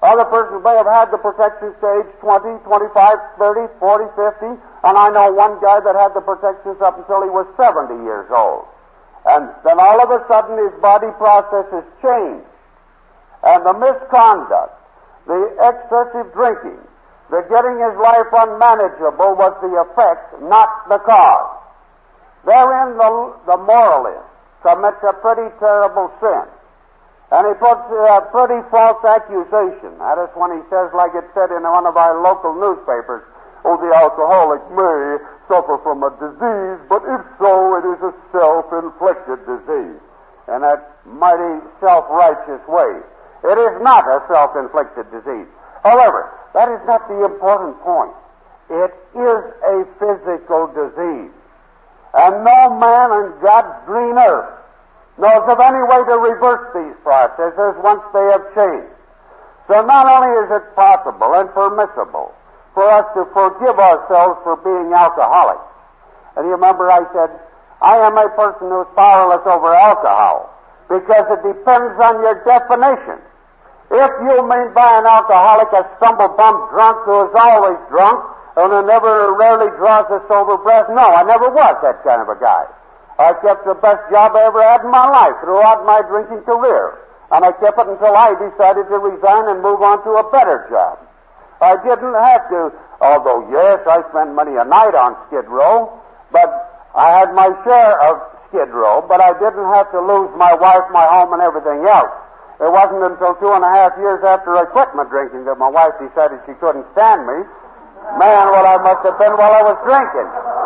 Other persons may have had the protection stage 20, 25, 30, 40, 50, and I know one guy that had the protections up until he was 70 years old. And then all of a sudden his body processes change. And the misconduct, the excessive drinking, the getting his life unmanageable was the effect, not the cause. Therein the moralist commits a pretty terrible sin. And he puts a pretty false accusation. That is when he says, like it said in one of our local newspapers, "Oh, the alcoholic may suffer from a disease, but if so, it is a self-inflicted disease." In that mighty self-righteous way. It is not a self-inflicted disease. However, that is not the important point. It is a physical disease. And no man on God's green earth knows of any way to reverse these processes once they have changed. So not only is it possible and permissible for us to forgive ourselves for being alcoholics. And you remember I said, I am a person who is powerless over alcohol because it depends on your definition. If you mean by an alcoholic a stumble-bum drunk who is always drunk and who never rarely draws a sober breath, no, I never was that kind of a guy. I kept the best job I ever had in my life throughout my drinking career. And I kept it until I decided to resign and move on to a better job. I didn't have to, although yes, I spent many a night on Skid Row, but I had my share of Skid Row, but I didn't have to lose my wife, my home, and everything else. It wasn't until 2.5 years after I quit my drinking that my wife decided she couldn't stand me. Man, what I must have been while I was drinking.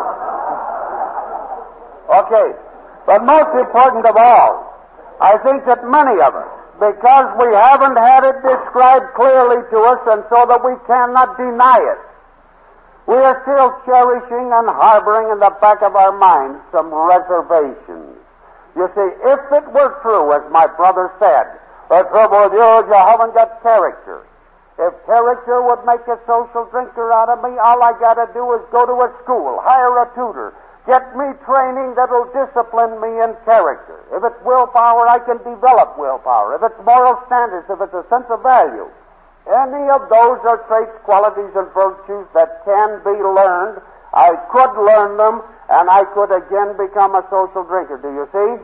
Okay, but most important of all, I think that many of us, because we haven't had it described clearly to us and so that we cannot deny it, we are still cherishing and harboring in the back of our minds some reservations. You see, if it were true, as my brother said, the trouble with you is you haven't got character. If character would make a social drinker out of me, all I got to do is go to a school, hire a tutor, get me training that'll discipline me in character. If it's willpower, I can develop willpower. If it's moral standards, if it's a sense of value, any of those are traits, qualities, and virtues that can be learned. I could learn them, and I could again become a social drinker. Do you see?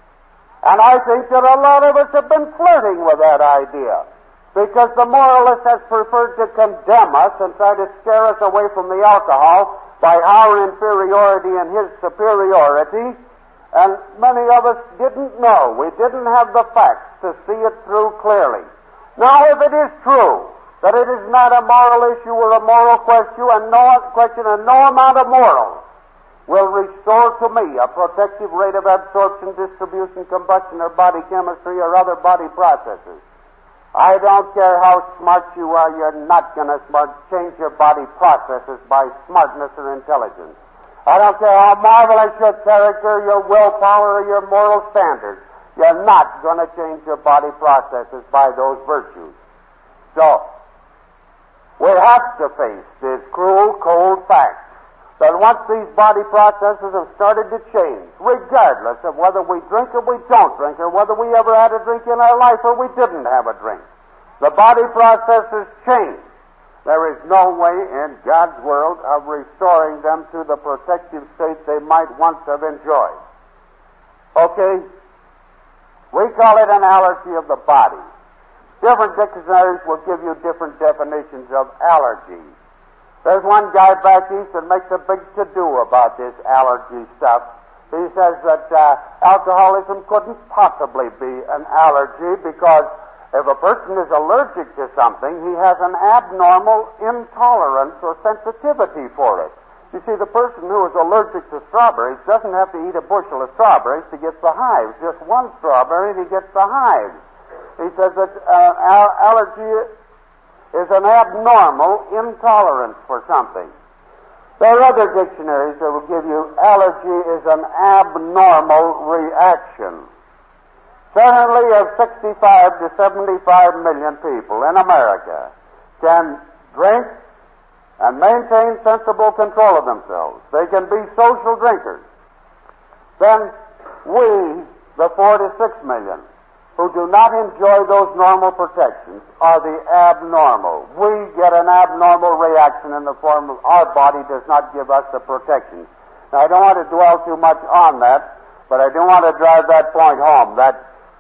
And I think that a lot of us have been flirting with that idea, because the moralist has preferred to condemn us and try to scare us away from the alcohol by our inferiority and his superiority, and many of us didn't know. We didn't have the facts to see it through clearly. Now, if it is true that it is not a moral issue or a moral question, and no amount of morals will restore to me a protective rate of absorption, distribution, combustion, or body chemistry or other body processes, I don't care how smart you are, you're not going to change your body processes by smartness or intelligence. I don't care how marvelous your character, your willpower, or your moral standards. You're not going to change your body processes by those virtues. So, we have to face this cruel, cold fact that once these body processes have started to change, regardless of whether we drink or we don't drink, or whether we ever had a drink in our life or we didn't have a drink, the body processes change. There is no way in God's world of restoring them to the protective state they might once have enjoyed. Okay? We call it an allergy of the body. Different dictionaries will give you different definitions of allergy. There's one guy back east that makes a big to-do about this allergy stuff. He says that alcoholism couldn't possibly be an allergy because if a person is allergic to something, he has an abnormal intolerance or sensitivity for it. You see, the person who is allergic to strawberries doesn't have to eat a bushel of strawberries to get the hives. Just one strawberry and he gets the hives. He says that allergy is an abnormal intolerance for something. There are other dictionaries that will give you allergy is an abnormal reaction. Certainly of 65 to 75 million people in America can drink and maintain sensible control of themselves. They can be social drinkers. Then we, the 4 to 6 million, who do not enjoy those normal protections are the abnormal. We get an abnormal reaction in the form of our body does not give us the protections. Now, I don't want to dwell too much on that, but I do want to drive that point home. That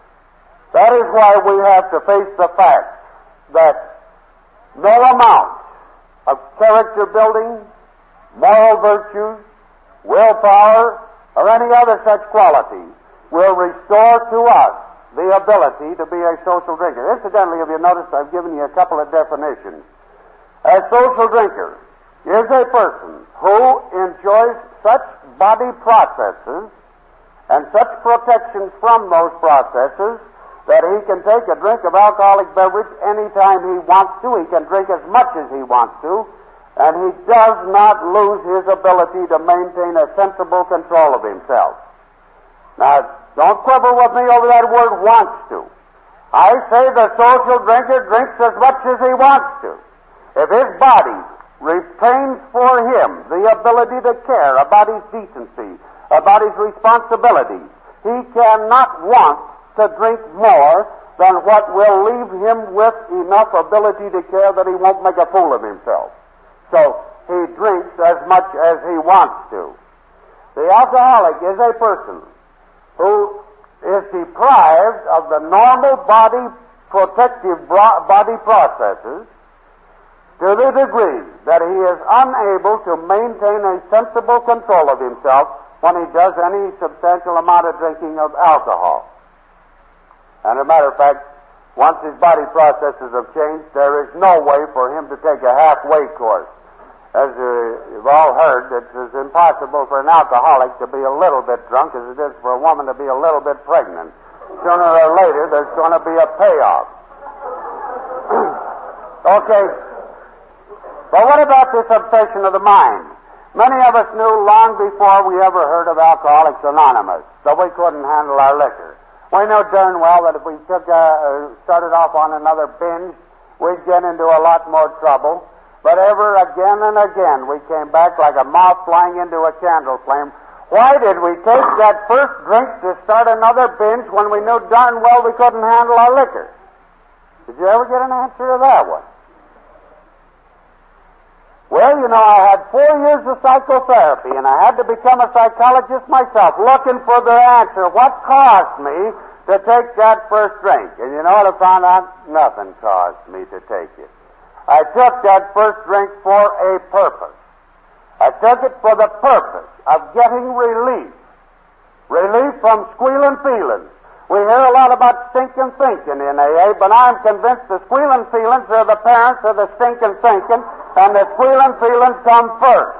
is why we have to face the fact that no amount of character building, moral virtues, willpower, or any other such quality will restore to us the ability to be a social drinker. Incidentally, if you notice, I've given you a couple of definitions. A social drinker is a person who enjoys such body processes and such protections from those processes that he can take a drink of alcoholic beverage anytime he wants to. He can drink as much as he wants to, and he does not lose his ability to maintain a sensible control of himself. Now, don't quibble with me over that word wants to. I say the social drinker drinks as much as he wants to. If his body retains for him the ability to care about his decency, about his responsibilities, he cannot want to drink more than what will leave him with enough ability to care that he won't make a fool of himself. So he drinks as much as he wants to. The alcoholic is a person who is deprived of the normal body protective body processes to the degree that he is unable to maintain a sensible control of himself when he does any substantial amount of drinking of alcohol. And as a matter of fact, once his body processes have changed, there is no way for him to take a halfway course. As you've all heard, it's as impossible for an alcoholic to be a little bit drunk as it is for a woman to be a little bit pregnant. Sooner or later, there's going to be a payoff. Okay. But what about this obsession of the mind? Many of us knew long before we ever heard of Alcoholics Anonymous that we couldn't handle our liquor. We knew darn well that if we started off on another binge, we'd get into a lot more trouble. But ever again and again, we came back like a moth flying into a candle flame. Why did we take that first drink to start another binge when we knew darn well we couldn't handle our liquor? Did you ever get an answer to that one? Well, you know, I had 4 years of psychotherapy, and I had to become a psychologist myself, looking for the answer. What caused me to take that first drink? And you know what I found out? Nothing caused me to take it. I took that first drink for a purpose. I took it for the purpose of getting relief. Relief from squealing feelings. We hear a lot about stinking thinking in AA, but I'm convinced the squealing feelings are the parents of the stinking thinking, and the squealing feelings come first.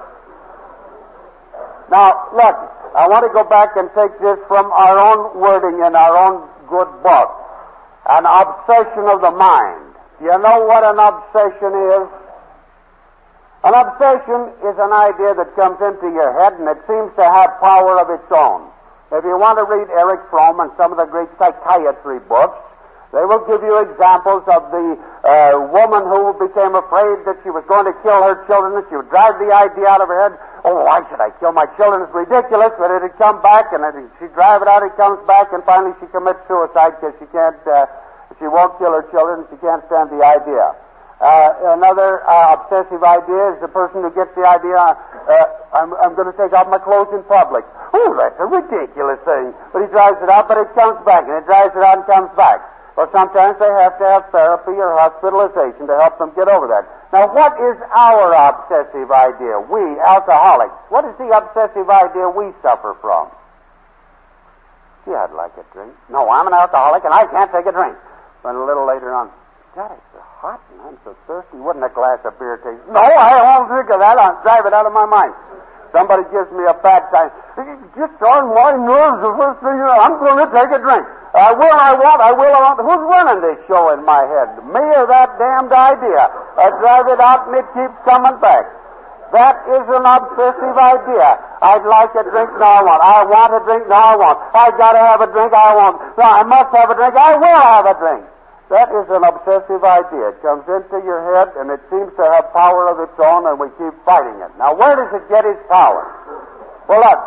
Now, look, I want to go back and take this from our own wording in our own good book. An obsession of the mind. Do you know what an obsession is? An obsession is an idea that comes into your head, and it seems to have power of its own. If you want to read Erich Fromm and some of the great psychiatry books, they will give you examples of the woman who became afraid that she was going to kill her children, and she would drive the idea out of her head, oh, why should I kill my children? It's ridiculous, but it'd come back, and she'd drive it out, it comes back, and finally she commits suicide because she won't kill her children, she can't stand the idea. Another obsessive idea is the person who gets the idea, I'm going to take off my clothes in public. Oh, that's a ridiculous thing. But he drives it out, but it comes back, and it drives it out and comes back. Well, sometimes they have to have therapy or hospitalization to help them get over that. Now, what is our obsessive idea? We, alcoholics, what is the obsessive idea we suffer from? Gee, I'd like a drink. No, I'm an alcoholic, and I can't take a drink. But a little later on, God, it's so hot and I'm so thirsty. Wouldn't a glass of beer taste? No, I won't drink of that. I'll drive it out of my mind. Somebody gives me a bad time. It gets on my nerves the first thing I'm going to take a drink. I will. Who's running this show in my head? Me or that damned idea? I drive it out and it keeps coming back. That is an obsessive idea. I'd like a drink, no I won't. I want a drink, no I won't. I gotta have a drink, I won't. No, I must have a drink, I will have a drink. That is an obsessive idea. It comes into your head, and it seems to have power of its own, and we keep fighting it. Now, where does it get its power? Well, look,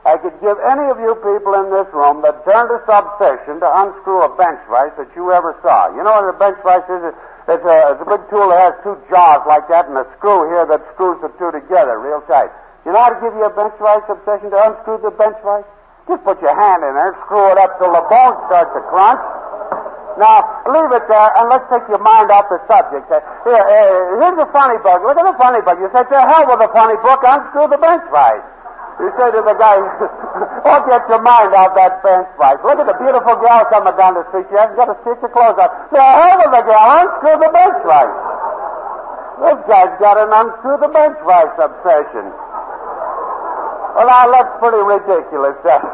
I could give any of you people in this room the darndest obsession to unscrew a bench vise that you ever saw. You know what a bench vise is? It's a big tool that has two jaws like that and a screw here that screws the two together real tight. You know how to give you a bench vise obsession to unscrew the bench vise? Just put your hand in there, screw it up till the bones start to crunch. Now, leave it there, and let's take your mind off the subject. Here's the funny book. Look at the funny book. You say, to hell with the funny book, unscrew the bench vise. You say to the guy, oh, get your mind off that bench vise. Look at the beautiful gal coming down the street. She hasn't got to stitch her clothes on. To hell with the gal, unscrew the bench vise. This guy's got an unscrew the bench vise obsession. Well, now, that's pretty ridiculous.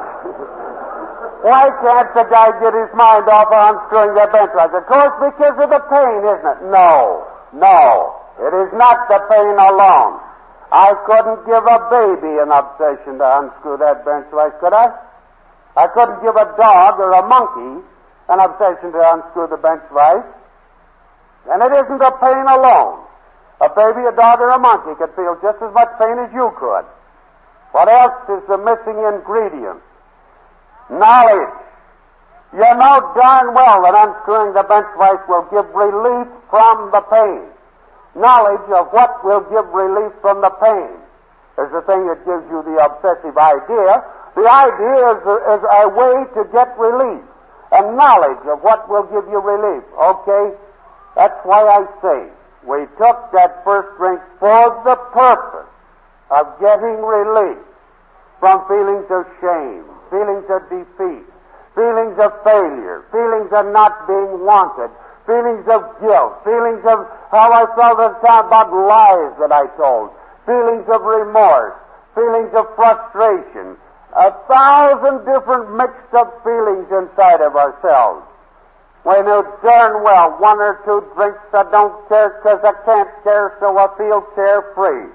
Why can't the guy get his mind off of unscrewing that bench vise? Of course, because of the pain, isn't it? No. It is not the pain alone. I couldn't give a baby an obsession to unscrew that bench vise, could I? I couldn't give a dog or a monkey an obsession to unscrew the bench vise. And it isn't the pain alone. A baby, a dog, or a monkey could feel just as much pain as you could. What else is the missing ingredient? Knowledge. You know darn well that unscrewing the bench vise will give relief from the pain. Knowledge of what will give relief from the pain is the thing that gives you the obsessive idea. The idea is a way to get relief. And knowledge of what will give you relief. Okay? That's why I say we took that first drink for the purpose of getting relief from feelings of shame, feelings of defeat, feelings of failure, feelings of not being wanted, feelings of guilt, feelings of how I felt at the time about lies that I told, feelings of remorse, feelings of frustration, 1,000 different mixed up feelings inside of ourselves. We knew darn well one or two drinks I don't care because I can't care, so I feel carefree.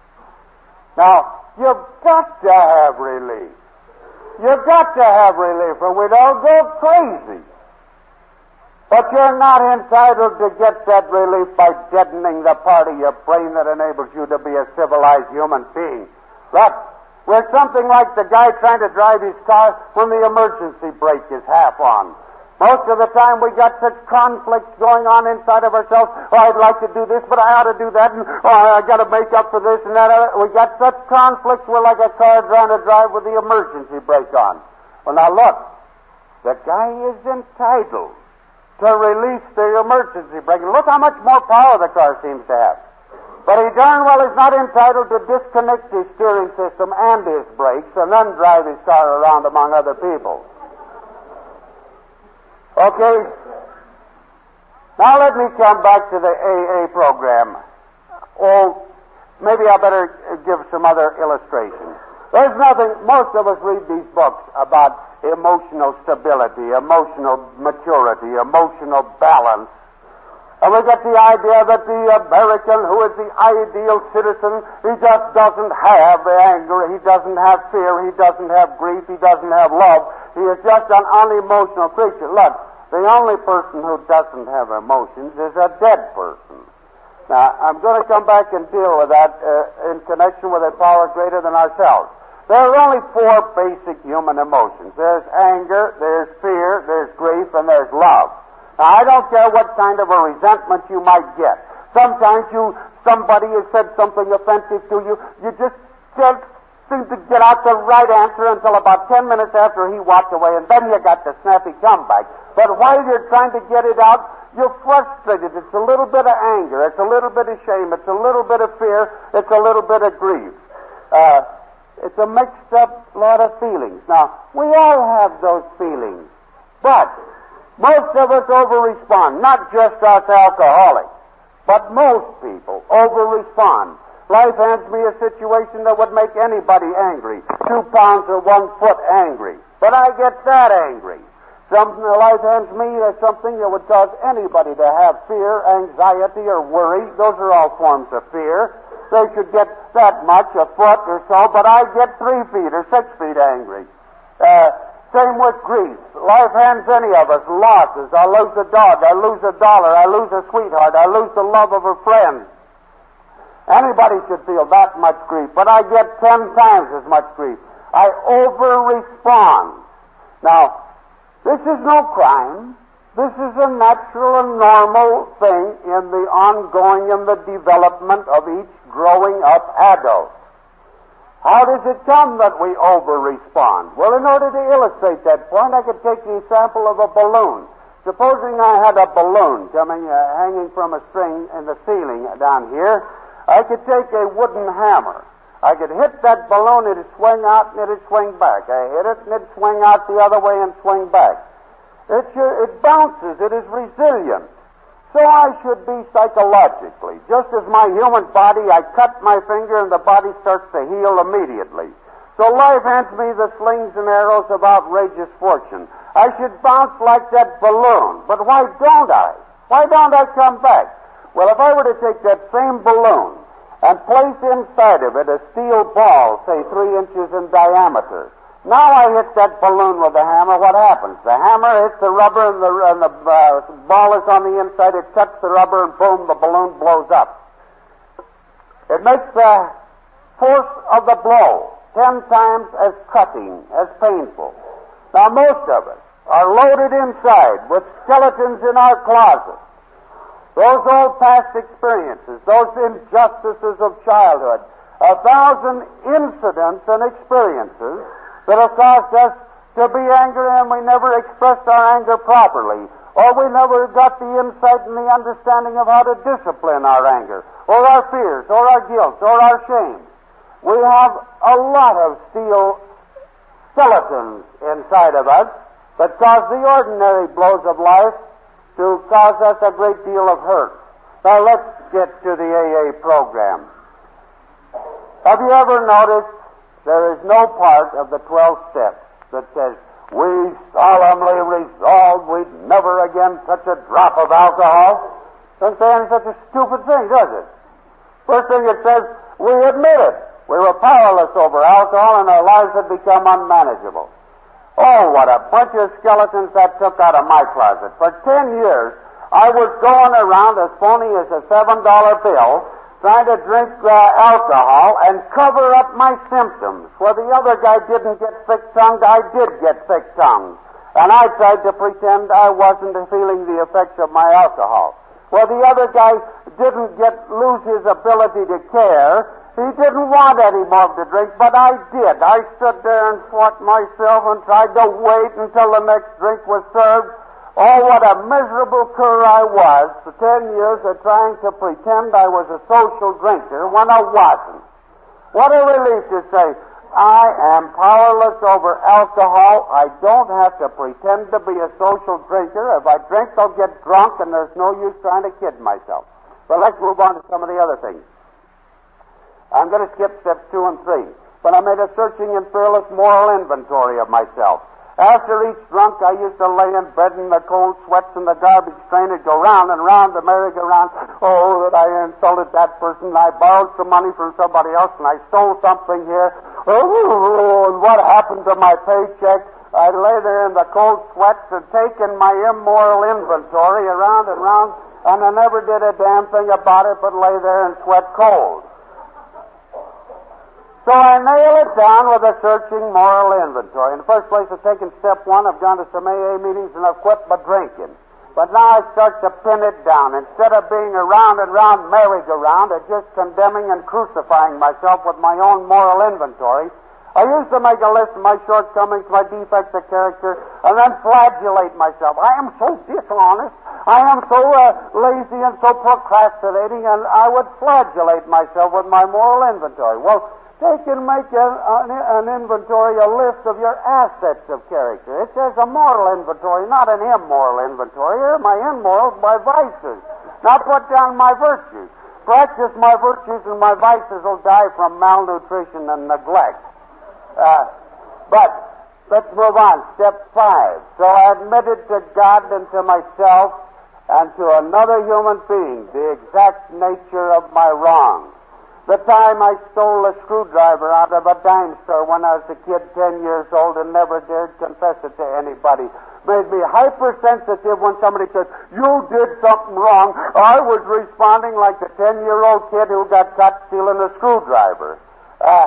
Now, you've got to have relief. You've got to have relief or we'd all go crazy. But you're not entitled to get that relief by deadening the part of your brain that enables you to be a civilized human being. Look, we're something like the guy trying to drive his car when the emergency brake is half on. Most of the time we got such conflicts going on inside of ourselves. Oh, I'd like to do this, but I ought to do that, and I got to make up for this and that. We got such conflicts, we're like a car trying to drive with the emergency brake on. Well, now look, the guy is entitled to release the emergency brake. And look how much more power the car seems to have. But he darn well is not entitled to disconnect his steering system and his brakes and then drive his car around among other people. Okay? Now let me come back to the AA program. Oh, maybe I better give some other illustrations. There's nothing, most of us read these books about emotional stability, emotional maturity, emotional balance. And we get the idea that the American, who is the ideal citizen, he just doesn't have anger, he doesn't have fear, he doesn't have grief, he doesn't have love. He is just an unemotional creature. Look, the only person who doesn't have emotions is a dead person. Now, I'm going to come back and deal with that in connection with a power greater than ourselves. There are only four basic human emotions. There's anger, there's fear, there's grief, and there's love. Now, I don't care what kind of a resentment you might get. Sometimes somebody has said something offensive to you, you just can't seem to get out the right answer until about 10 minutes after he walked away, and then you got the snappy comeback. But while you're trying to get it out, you're frustrated. It's a little bit of anger, it's a little bit of shame, it's a little bit of fear, it's a little bit of grief. It's a mixed up lot of feelings. Now, we all have those feelings, but most of us over-respond, not just us alcoholics, but most people over-respond. Life hands me a situation that would make anybody angry, 2 pounds or 1 foot angry, but I get that angry. Life hands me something that would cause anybody to have fear, anxiety, or worry. Those are all forms of fear. They should get that much, a foot or so, but I get 3 feet or 6 feet angry. Same with grief. Life hands any of us losses. I lose a dog, I lose $1, I lose a sweetheart, I lose the love of a friend. Anybody should feel that much grief, but I get 10 times as much grief. I over-respond. Now, this is no crime. This is a natural and normal thing in the ongoing and the development of each growing up adult. How does it come that we over-respond? Well, in order to illustrate that point, I could take the example of a balloon. Supposing I had a balloon hanging from a string in the ceiling down here, I could take a wooden hammer. I could hit that balloon, it'd swing out and it'd swing back. I hit it and it'd swing out the other way and swing back. It bounces, it is resilient. So I should be psychologically. Just as my human body, I cut my finger and the body starts to heal immediately. So life hands me the slings and arrows of outrageous fortune. I should bounce like that balloon. But why don't I? Why don't I come back? Well, if I were to take that same balloon and place inside of it a steel ball, say 3 inches in diameter, now I hit that balloon with the hammer, what happens? The hammer hits the rubber and the ball is on the inside. It cuts the rubber and boom, the balloon blows up. It makes the force of the blow 10 times as cutting, as painful. Now most of us are loaded inside with skeletons in our closet. Those old past experiences, those injustices of childhood, 1,000 incidents and experiences that have caused us to be angry, and we never expressed our anger properly, or we never got the insight and the understanding of how to discipline our anger, or our fears, or our guilt, or our shame. We have a lot of steel skeletons inside of us that cause the ordinary blows of life to cause us a great deal of hurt. Now let's get to the AA program. Have you ever noticed there is no part of the 12 steps that says, we solemnly resolve we'd never again touch a drop of alcohol? Doesn't say any such a stupid thing, does it? First thing it says, we admit it. We were powerless over alcohol and our lives had become unmanageable. Oh, what a bunch of skeletons that took out of my closet. For 10 years, I was going around as phony as a $7 bill, trying to drink alcohol and cover up my symptoms. Where the other guy didn't get thick-tongued, I did get thick-tongued. And I tried to pretend I wasn't feeling the effects of my alcohol. Where the other guy didn't lose his ability to care, he didn't want any more to drink, but I did. I stood there and fought myself and tried to wait until the next drink was served. Oh, what a miserable cur I was for 10 years of trying to pretend I was a social drinker when I wasn't. What a relief to say, I am powerless over alcohol. I don't have to pretend to be a social drinker. If I drink, I'll get drunk, and there's no use trying to kid myself. But let's move on to some of the other things. I'm going to skip steps 2 and 3. But I made a searching and fearless moral inventory of myself. After each drunk, I used to lay in bed in the cold sweats and the garbage train and go round and round the merry-go-round. Oh, that I insulted that person. I borrowed some money from somebody else and I stole something here. Oh, and what happened to my paycheck? I'd lay there in the cold sweats and taken my immoral inventory around and round, and I never did a damn thing about it but lay there and sweat cold. So I nail it down with a searching moral inventory. In the first place, I've taken step 1. I've gone to some AA meetings and I've quit my drinking. But now I start to pin it down. Instead of being a round and round merry-go-round of just condemning and crucifying myself with my own moral inventory, I used to make a list of my shortcomings, my defects of character, and then flagellate myself. I am so dishonest. I am so lazy and so procrastinating, and I would flagellate myself with my moral inventory. Well, take and make an inventory, a list of your assets of character. It says a moral inventory, not an immoral inventory. Here are my immorals, my vices. Now put down my virtues. Practice my virtues and my vices will die from malnutrition and neglect. But let's move on. Step 5. So I admitted to God and to myself and to another human being the exact nature of my wrong. The time I stole a screwdriver out of a dime store when I was a kid, 10 years old, and never dared confess it to anybody, made me hypersensitive when somebody said, you did something wrong. I was responding like the 10-year-old kid who got caught stealing a screwdriver.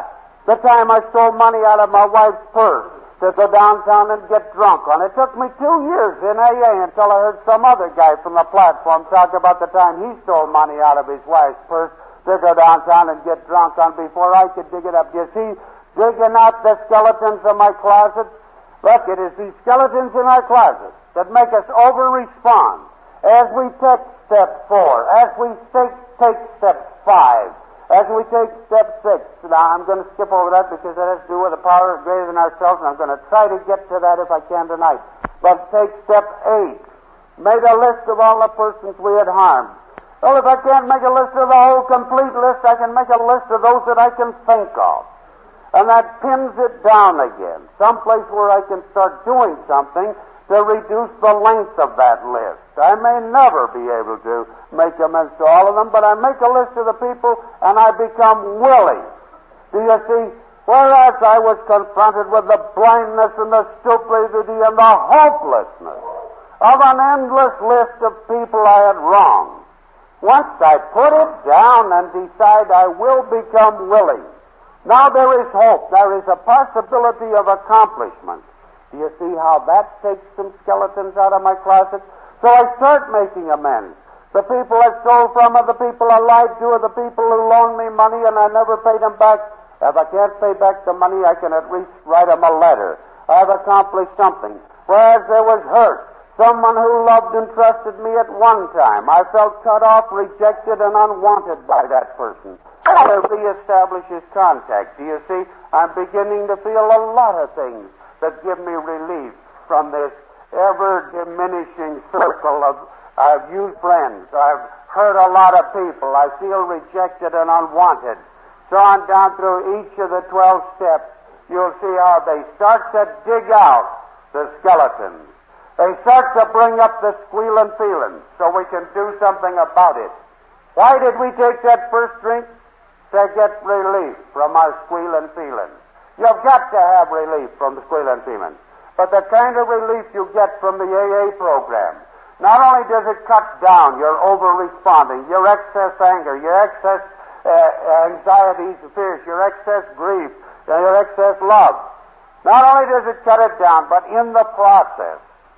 The time I stole money out of my wife's purse to go downtown and get drunk on. It took me 2 years in AA until I heard some other guy from the platform talk about the time he stole money out of his wife's purse to go downtown and get drunk on before I could dig it up. Do you see, digging out the skeletons of my closet? Look, it is these skeletons in our closet that make us over-respond. As we take step 4, as we take step 5, as we take step 6. Now, I'm going to skip over that because that has to do with the power greater than ourselves, and I'm going to try to get to that if I can tonight. But take step 8. Made a list of all the persons we had harmed. Well, if I can't make a list of the whole complete list, I can make a list of those that I can think of. And that pins it down again. Someplace where I can start doing something to reduce the length of that list. I may never be able to make amends to all of them, but I make a list of the people and I become willing. Do you see? Whereas I was confronted with the blindness and the stupidity and the hopelessness of an endless list of people I had wronged. Once I put it down and decide I will become willing, now there is hope. There is a possibility of accomplishment. Do you see how that takes some skeletons out of my closet? So I start making amends. The people I stole from are the people I lied to, are the people who loaned me money and I never paid them back. If I can't pay back the money, I can at least write them a letter. I've accomplished something. Whereas there was hurt. Someone who loved and trusted me at one time. I felt cut off, rejected, and unwanted by that person. To reestablish his contact. Do you see? I'm beginning to feel a lot of things that give me relief from this ever-diminishing circle of I've used friends. I've hurt a lot of people. I feel rejected and unwanted. So on down through each of the 12 steps, you'll see how they start to dig out the skeletons. They start to bring up the squealing feelings so we can do something about it. Why did we take that first drink? To get relief from our squealing feelings. You've got to have relief from the squealing feelings. But the kind of relief you get from the AA program, not only does it cut down your over-responding, your excess anger, your excess anxieties, fears, your excess grief, your excess love. Not only does it cut it down, but in the process,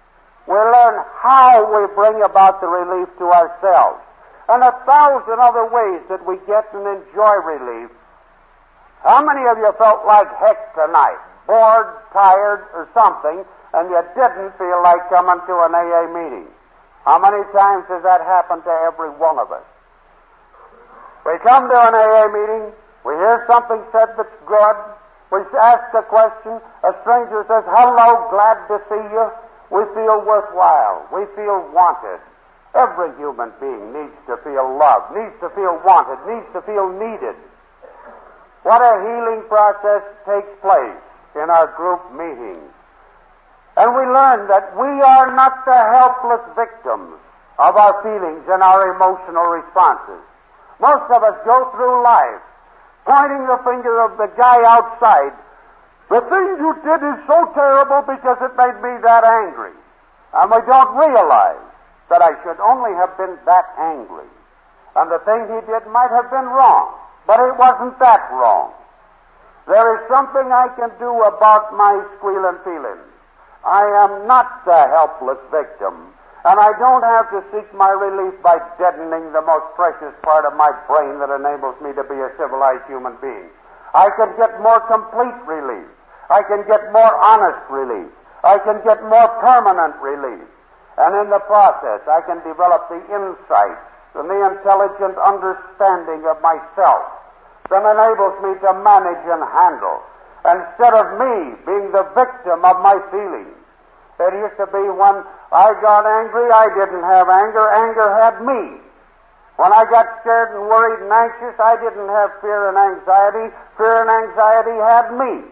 we learn how we bring about the relief to ourselves. And 1,000 other ways that we get and enjoy relief. How many of you felt like heck tonight? Bored, tired, or something, and you didn't feel like coming to an AA meeting? How many times has that happened to every one of us? We come to an AA meeting, we hear something said that's good, we ask a question, a stranger says, "Hello, glad to see you." We feel worthwhile, we feel wanted. Every human being needs to feel loved, needs to feel wanted, needs to feel needed. What a healing process takes place in our group meetings. And we learn that we are not the helpless victims of our feelings and our emotional responses. Most of us go through life pointing the finger of the guy outside. The thing you did is so terrible because it made me that angry. And we don't realize that I should only have been that angry. And the thing he did might have been wrong, but it wasn't that wrong. There is something I can do about my squealing feelings. I am not the helpless victim, and I don't have to seek my relief by deadening the most precious part of my brain that enables me to be a civilized human being. I can get more complete relief. I can get more honest relief. I can get more permanent relief. And in the process, I can develop the insights and the intelligent understanding of myself that enables me to manage and handle. Instead of me being the victim of my feelings. It used to be when I got angry, I didn't have anger. Anger had me. When I got scared and worried and anxious, I didn't have fear and anxiety. Fear and anxiety had me.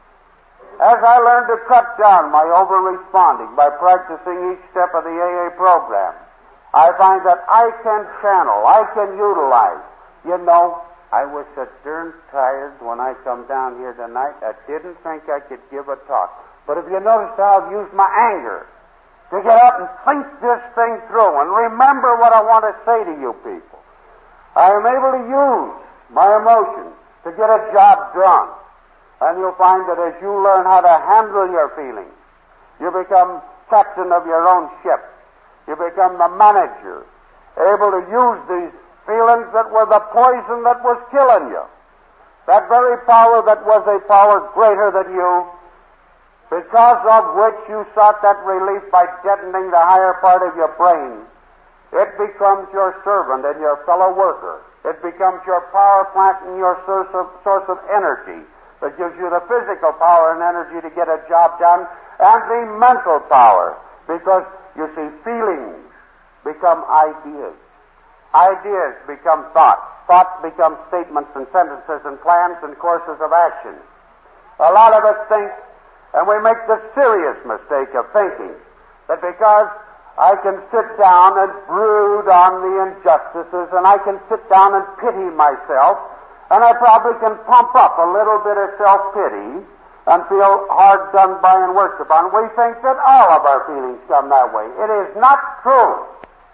As I learned to cut down my over-responding by practicing each step of the AA program, I find that I can channel, I can utilize. You know, I was so darn tired when I come down here tonight, I didn't think I could give a talk. But if you notice how I've used my anger to get up and think this thing through and remember what I want to say to you people, I am able to use my emotions to get a job done. And you'll find that as you learn how to handle your feelings, you become captain of your own ship. You become the manager, able to use these feelings that were the poison that was killing you. That very power that was a power greater than you, because of which you sought that relief by deadening the higher part of your brain. It becomes your servant and your fellow worker. It becomes your power plant and your source of energy that gives you the physical power and energy to get a job done, and the mental power, because, you see, feelings become ideas. Ideas become thoughts. Thoughts become statements and sentences and plans and courses of action. A lot of us think, and we make the serious mistake of thinking, that because I can sit down and brood on the injustices, and I can sit down and pity myself, and I probably can pump up a little bit of self-pity and feel hard done by and worked upon. We think that all of our feelings come that way. It is not true.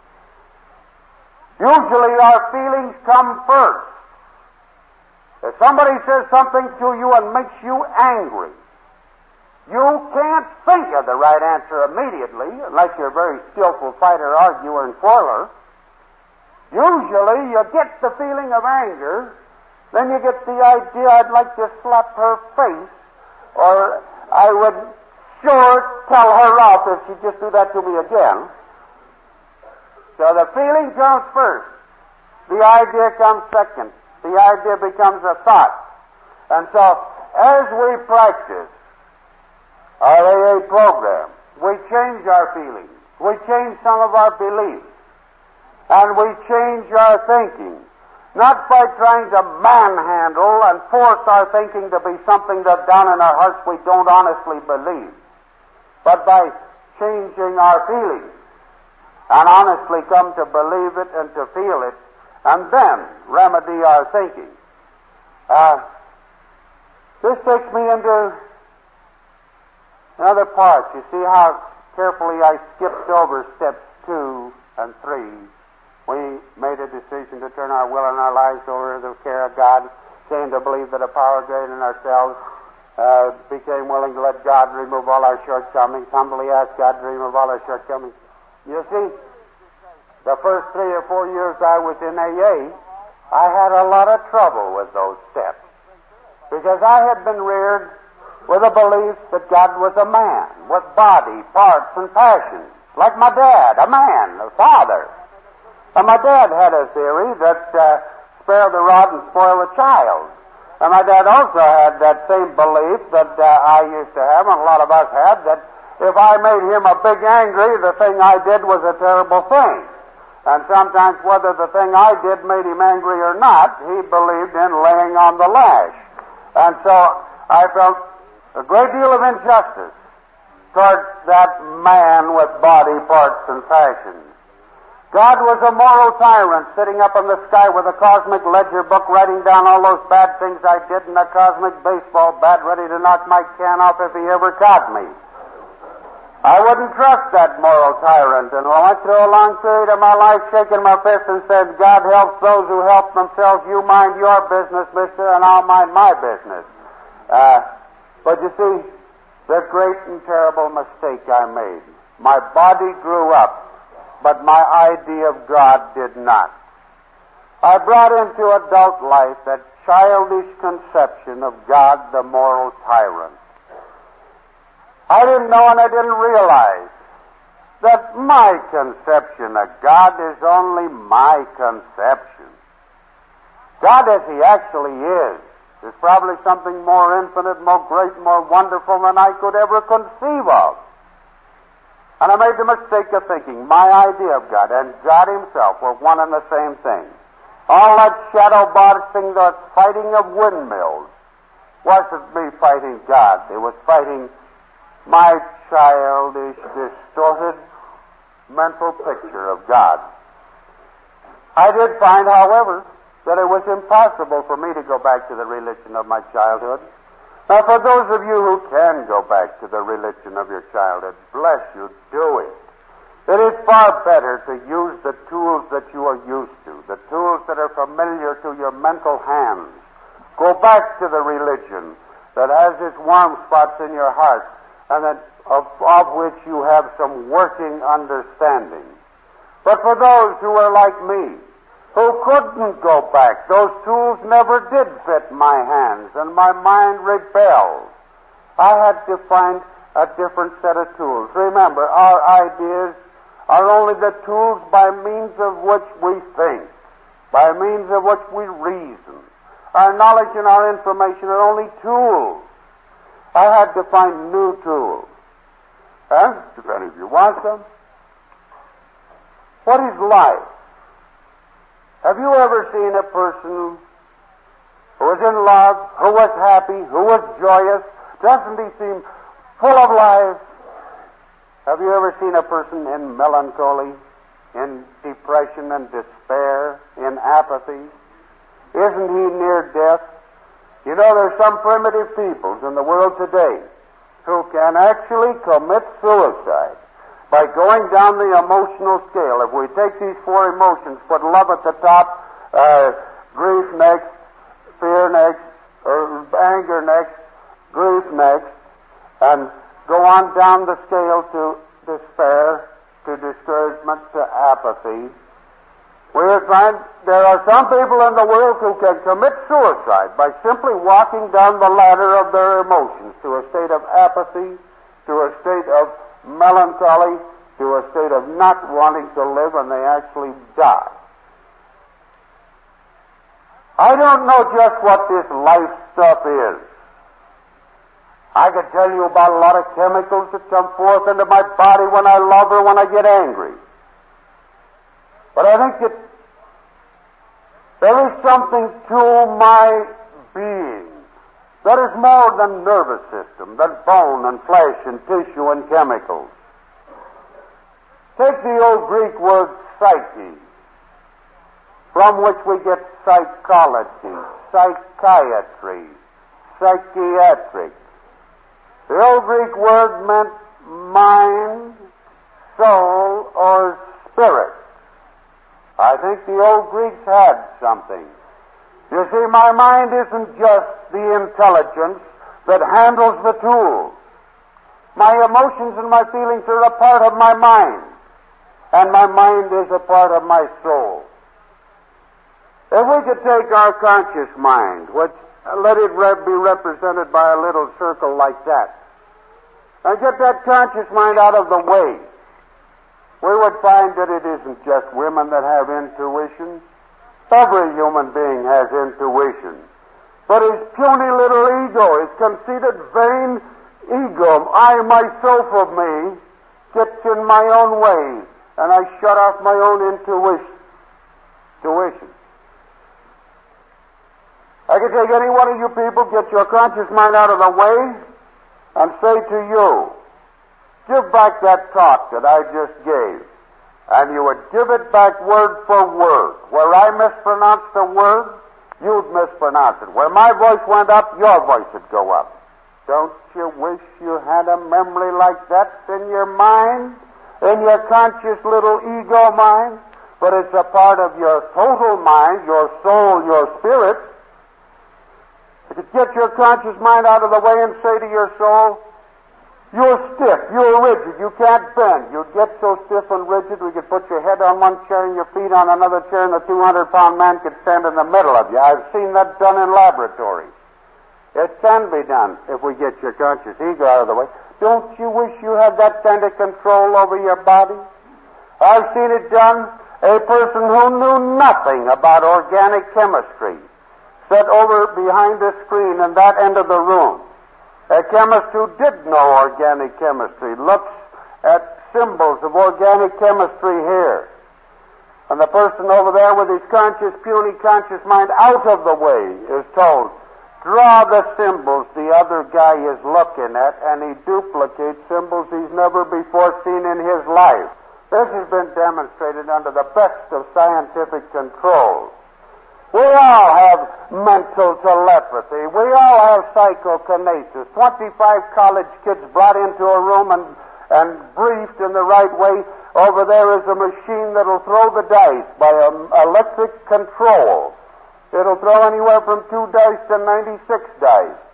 Usually our feelings come first. If somebody says something to you and makes you angry, you can't think of the right answer immediately, unless you're a very skillful fighter, arguer, and quarreler. Usually you get the feeling of anger, then you get the idea, I'd like to slap her face, or I would sure tell her off if she'd just do that to me again. So the feeling comes first. The idea comes second. The idea becomes a thought. And so, as we practice our AA program, we change our feelings. We change some of our beliefs. And we change our thinking. Not by trying to manhandle and force our thinking to be something that down in our hearts we don't honestly believe, but by changing our feelings and honestly come to believe it and to feel it, and then remedy our thinking. This takes me into another part. You see how carefully I skipped over steps 2 and 3. We made a decision to turn our will and our lives over to the care of God, came to believe that a power greater than ourselves, became willing to let God remove all our shortcomings, humbly asked God to remove all our shortcomings. You see, the first 3 or 4 years I was in AA, I had a lot of trouble with those steps, because I had been reared with a belief that God was a man, with body, parts, and passions, like my dad, a man, a father. And my dad had a theory that spare the rod and spoil the child. And my dad also had that same belief that I used to have, and a lot of us had, that if I made him a big angry, the thing I did was a terrible thing. And sometimes whether the thing I did made him angry or not, he believed in laying on the lash. And so I felt a great deal of injustice towards that man with body, parts, and passions. God was a moral tyrant sitting up in the sky with a cosmic ledger book writing down all those bad things I did and a cosmic baseball bat ready to knock my can off if he ever caught me. I wouldn't trust that moral tyrant, and I went through a long period of my life shaking my fist and said, God helps those who help themselves. You mind your business, mister, and I'll mind my business. But you see, the great and terrible mistake I made. My body grew up, but my idea of God did not. I brought into adult life that childish conception of God, the moral tyrant. I didn't know and I didn't realize that my conception of God is only my conception. God as He actually is probably something more infinite, more great, more wonderful than I could ever conceive of. And I made the mistake of thinking my idea of God and God Himself were one and the same thing. All that shadow boxing, that fighting of windmills, wasn't me fighting God. It was fighting my childish, distorted mental picture of God. I did find, however, that it was impossible for me to go back to the religion of my childhood. Now, for those of you who can go back to the religion of your childhood, bless you, do it. It is far better to use the tools that you are used to, the tools that are familiar to your mental hands. Go back to the religion that has its warm spots in your heart, and that of which you have some working understanding. But for those who are like me, who couldn't go back, those tools never did fit my hands, and my mind rebelled. I had to find a different set of tools. Remember, our ideas are only the tools by means of which we think, by means of which we reason. Our knowledge and our information are only tools. I had to find new tools. And if any of you want them, what is life? Have you ever seen a person who was in love, who was happy, who was joyous? Doesn't he seem full of life? Have you ever seen a person in melancholy, in depression and despair, in apathy? Isn't he near death? You know, there's some primitive peoples in the world today who can actually commit suicide by going down the emotional scale. If we take these four emotions, put love at the top, grief next, fear next, or anger next, grief next, and go on down the scale to despair, to discouragement, to apathy. We find there are some people in the world who can commit suicide by simply walking down the ladder of their emotions to a state of apathy, to a state of melancholy, to a state of not wanting to live, and they actually die. I don't know just what this life stuff is. I could tell you about a lot of chemicals that come forth into my body when I love or when I get angry. But I think that there is something to my being that is more than nervous system, than bone and flesh and tissue and chemicals. Take the old Greek word psyche, from which we get psychology, psychiatry, psychiatric. The old Greek word meant mind, soul, or spirit. I think the old Greeks had something. You see, my mind isn't just the intelligence that handles the tools. My emotions and my feelings are a part of my mind, and my mind is a part of my soul. If we could take our conscious mind, which let it be represented by a little circle like that, and get that conscious mind out of the way, we would find that it isn't just women that have intuition. Every human being has intuition. But his puny little ego, his conceited, vain ego, I, myself of me, gets in my own way, and I shut off my own intuition. I could take any one of you people, get your conscious mind out of the way, and say to you, give back that talk that I just gave. And you would give it back word for word. Where I mispronounced a word, you'd mispronounce it. Where my voice went up, your voice would go up. Don't you wish you had a memory like that in your mind, in your conscious little ego mind? But it's a part of your total mind, your soul, your spirit. You could get your conscious mind out of the way and say to your soul, you're stiff, you're rigid, you can't bend. You'd get so stiff and rigid we could put your head on one chair and your feet on another chair and the 200-pound man could stand in the middle of you. I've seen that done in laboratories. It can be done if we get your conscious ego out of the way. Don't you wish you had that kind of control over your body? I've seen it done. A person who knew nothing about organic chemistry sat over behind the screen in that end of the room. A chemist who did know organic chemistry looks at symbols of organic chemistry here. And the person over there with his conscious, puny conscious mind out of the way is told, draw the symbols the other guy is looking at, and he duplicates symbols he's never before seen in his life. This has been demonstrated under the best of scientific control. We all have mental telepathy. We all have psychokinesis. 25 college kids brought into a room and briefed in the right way. Over there is a machine that'll throw the dice by electric control. It'll throw anywhere from 2 dice to 96 dice.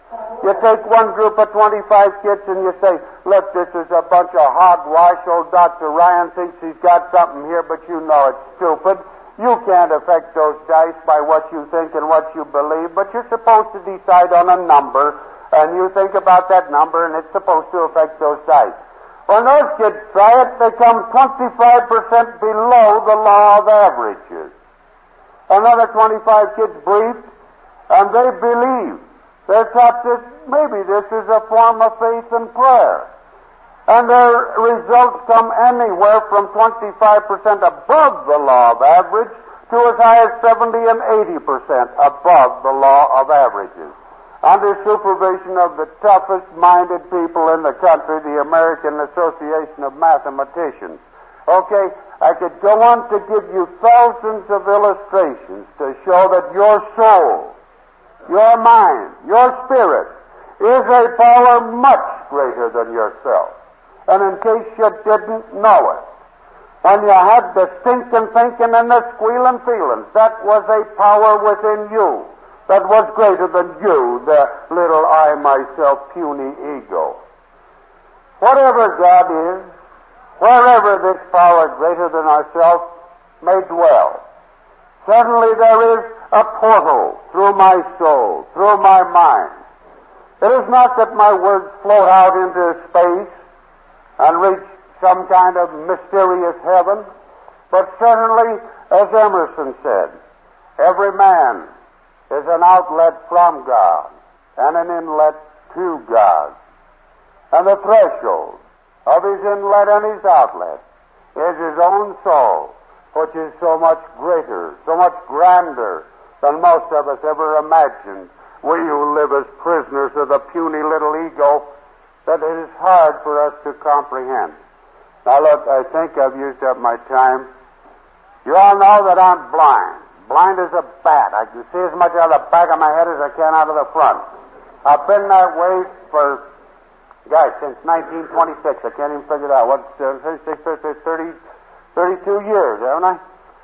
You take one group of 25 kids and you say, look, this is a bunch of hogwash. Old Dr. Ryan thinks he's got something here, but you know it's stupid. You can't affect those dice by what you think and what you believe, but you're supposed to decide on a number, and you think about that number, and it's supposed to affect those dice. When those kids try it, they come 25% below the law of averages. Another 25 kids briefed, and they believe. They thought that maybe this is a form of faith and prayer. And their results come anywhere from 25% above the law of average to as high as 70 and 80% above the law of averages. Under supervision of the toughest-minded people in the country, the American Association of Mathematicians. Okay, I could go on to give you thousands of illustrations to show that your soul, your mind, your spirit is a power much greater than yourself. And in case you didn't know it, when you had the stinking thinking and the squealing feelings, that was a power within you that was greater than you, the little I, myself, puny ego. Whatever God is, wherever this power greater than ourselves may dwell, suddenly there is a portal through my soul, through my mind. It is not that my words float out into space and reach some kind of mysterious heaven, but certainly, as Emerson said, every man is an outlet from God and an inlet to God. And the threshold of his inlet and his outlet is his own soul, which is so much greater, so much grander than most of us ever imagined. We who live as prisoners of the puny little ego, that it is hard for us to comprehend. Now look, I think I've used up my time. You all know that I'm blind. Blind as a bat. I can see as much out of the back of my head as I can out of the front. I've been that way for, since 1926. I can't even figure it out. 32 years, haven't I?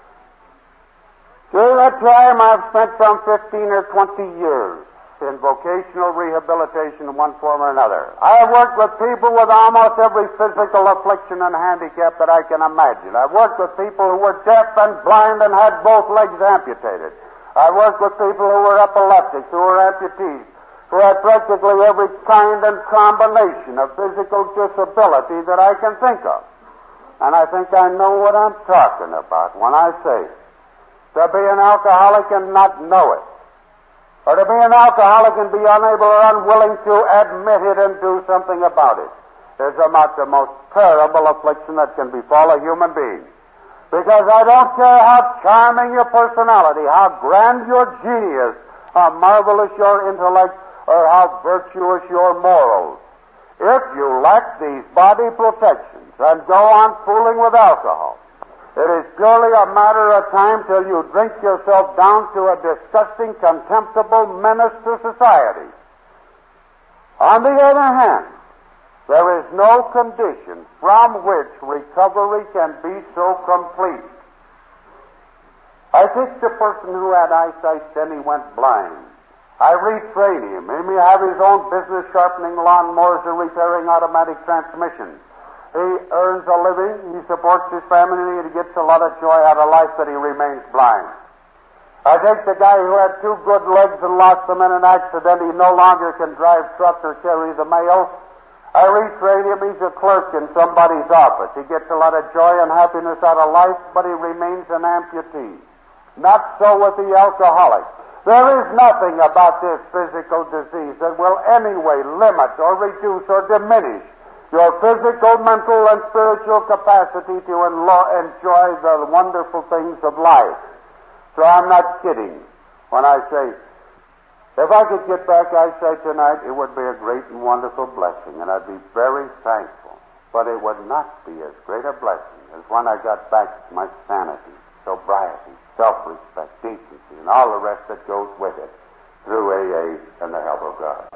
During that time, I've spent some 15 or 20 years in vocational rehabilitation in one form or another. I have worked with people with almost every physical affliction and handicap that I can imagine. I've worked with people who were deaf and blind and had both legs amputated. I've worked with people who were epileptics, who were amputees, who had practically every kind and combination of physical disability that I can think of. And I think I know what I'm talking about when I say to be an alcoholic and not know it, or to be an alcoholic and be unable or unwilling to admit it and do something about it, is about the most terrible affliction that can befall a human being. Because I don't care how charming your personality, how grand your genius, how marvelous your intellect, or how virtuous your morals, if you lack these body protections and go on fooling with alcohol, it is purely a matter of time till you drink yourself down to a disgusting, contemptible menace to society. On the other hand, there is no condition from which recovery can be so complete. I fixed a person who had eyesight, then he went blind. I retrained him. He may have his own business sharpening lawnmowers or repairing automatic transmissions. He earns a living, he supports his family, and he gets a lot of joy out of life that he remains blind. I take the guy who had 2 good legs and lost them in an accident. He no longer can drive truck or carry the mail. I retrain him. He's a clerk in somebody's office. He gets a lot of joy and happiness out of life, but he remains an amputee. Not so with the alcoholic. There is nothing about this physical disease that will anyway limit or reduce or diminish your physical, mental, and spiritual capacity to enjoy the wonderful things of life. So I'm not kidding when I say, if I could get back eyesight tonight, it would be a great and wonderful blessing, and I'd be very thankful. But it would not be as great a blessing as when I got back my sanity, sobriety, self-respect, decency, and all the rest that goes with it through AA and the help of God.